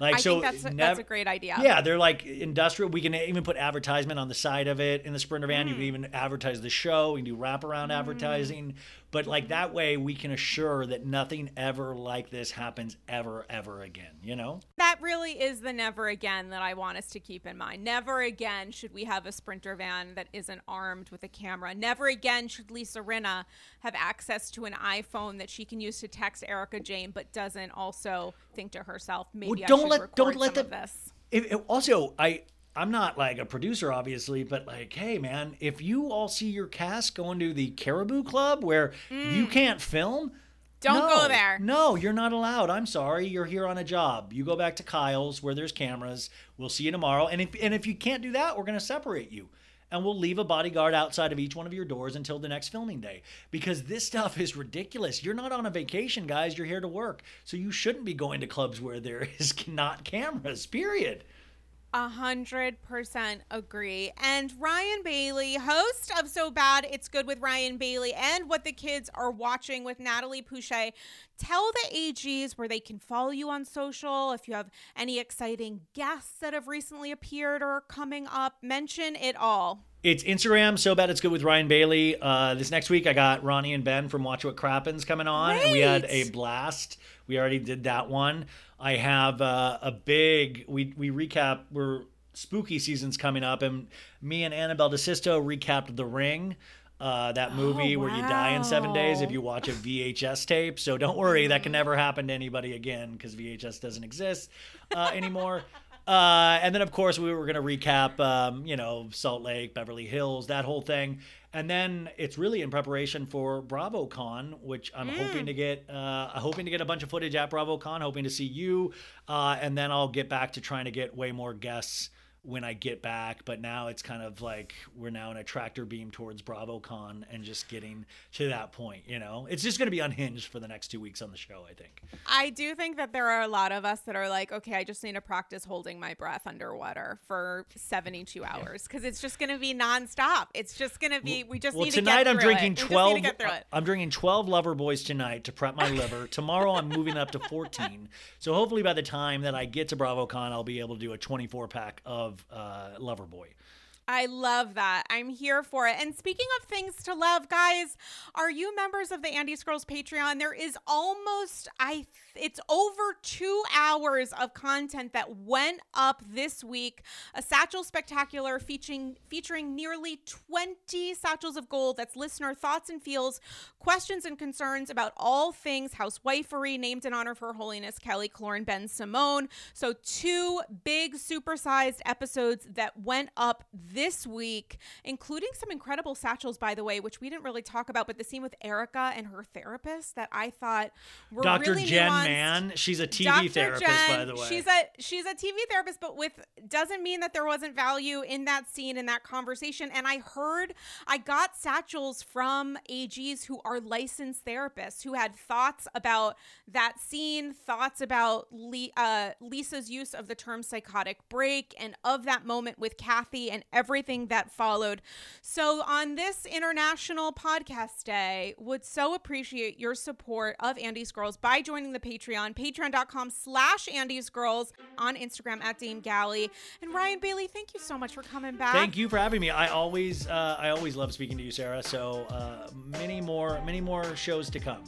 Like I so, think that's a, nev- that's a great idea. Yeah, they're like industrial. We can even put advertisement on the side of it in the Sprinter van. Mm. You can even advertise the show. We can do wraparound mm. advertising. But like that way, we can assure that nothing ever like this happens ever, ever again. You know? That really is the never again that I want us to keep in mind. Never again should we have a Sprinter van that isn't armed with a camera. Never again should Lisa Rinna have access to an iPhone that she can use to text Erica Jane, but doesn't also think to herself, maybe well, don't I should let, record don't let some the, of this. It, it, also, I... I'm not like a producer, obviously, but like, hey, man, if you all see your cast going to the Caribou Club where mm. you can't film, don't no, go there. No, you're not allowed. I'm sorry. You're here on a job. You go back to Kyle's where there's cameras. We'll see you tomorrow. And if, and if you can't do that, we're going to separate you. And we'll leave a bodyguard outside of each one of your doors until the next filming day. Because this stuff is ridiculous. You're not on a vacation, guys. You're here to work. So you shouldn't be going to clubs where there is not cameras, period. A hundred percent agree. And Ryan Bailey, host of So Bad It's Good with Ryan Bailey and What the Kids Are Watching with Natalie Pouchet, tell the A Gs where they can follow you on social. If you have any exciting guests that have recently appeared or coming up, mention it all. It's Instagram, So Bad It's Good with Ryan Bailey. Uh, this next week, I got Ronnie and Ben from Watch What Crappens coming on. Great. And we had a blast. We already did that one. I have uh, a big, we we recap, we're spooky season's coming up, and me and Annabelle DeSisto recapped The Ring, uh, that movie oh, wow. where you die in seven days if you watch a V H S tape. So don't worry, that can never happen to anybody again because V H S doesn't exist uh, anymore. Uh, and then, of course, we were going to recap, um, you know, Salt Lake, Beverly Hills, that whole thing. And then it's really in preparation for BravoCon, which I'm mm. hoping to get uh, hoping to get a bunch of footage at BravoCon, hoping to see you. Uh, and then I'll get back to trying to get way more guests when I get back. But now it's kind of like we're now in a tractor beam towards BravoCon and just getting to that point, you know? It's just going to be unhinged for the next two weeks on the show, I think. I do think that there are a lot of us that are like, okay, I just need to practice holding my breath underwater for seventy-two hours because it's just going to be nonstop. It's just going to be, we just well, need to tonight get I'm through drinking it. twelve. We just need to get through it. I'm drinking twelve Lover Boys tonight to prep my liver. Tomorrow I'm moving up to fourteen. So hopefully by the time that I get to BravoCon, I'll be able to do a twenty-four pack of uh, Lover Boy. I love that. I'm here for it. And speaking of things to love, guys, are you members of the Andy's Girls Patreon? There is almost, I it's over two hours of content that went up this week. A Satchel Spectacular featuring featuring nearly twenty satchels of gold. That's listener thoughts and feels, questions and concerns about all things housewifery, named in honor of Her Holiness Kelly Cloran Ben Simone. So two big supersized episodes that went up this week, including some incredible satchels, by the way, which we didn't really talk about, but the scene with Erica and her therapist that I thought were Doctor really Jen nuanced. Mann, she's a T V Doctor therapist, Jen, by the way. She's a she's a T V therapist, but with doesn't mean that there wasn't value in that scene, in that conversation. And I heard, I got satchels from A Gs who are licensed therapists who had thoughts about that scene, thoughts about Le- uh, Lisa's use of the term psychotic break and of that moment with Kathy and everything that followed. So on this International Podcast Day, would so appreciate your support of Andy's Girls by joining the Patreon, patreon.com slash Andy's Girls, on Instagram at Dame Galley. And Ryan Bailey, thank you so much for coming back. Thank you for having me. I always, uh, I always love speaking to you, Sarah. So uh, many more, many more shows to come.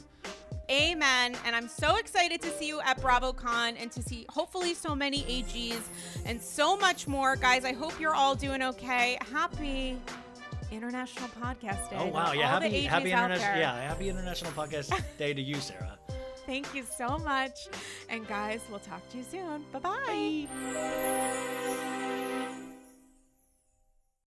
Amen. And I'm so excited to see you at BravoCon and to see hopefully so many A Gs and so much more. Guys, I hope you're all doing okay. Happy International Podcast Day. Oh, wow. To yeah. all Happy, the A Gs happy out International, there. yeah. Happy International Podcast Day to you, Sarah. Thank you so much. And guys, we'll talk to you soon. Bye-bye. Bye.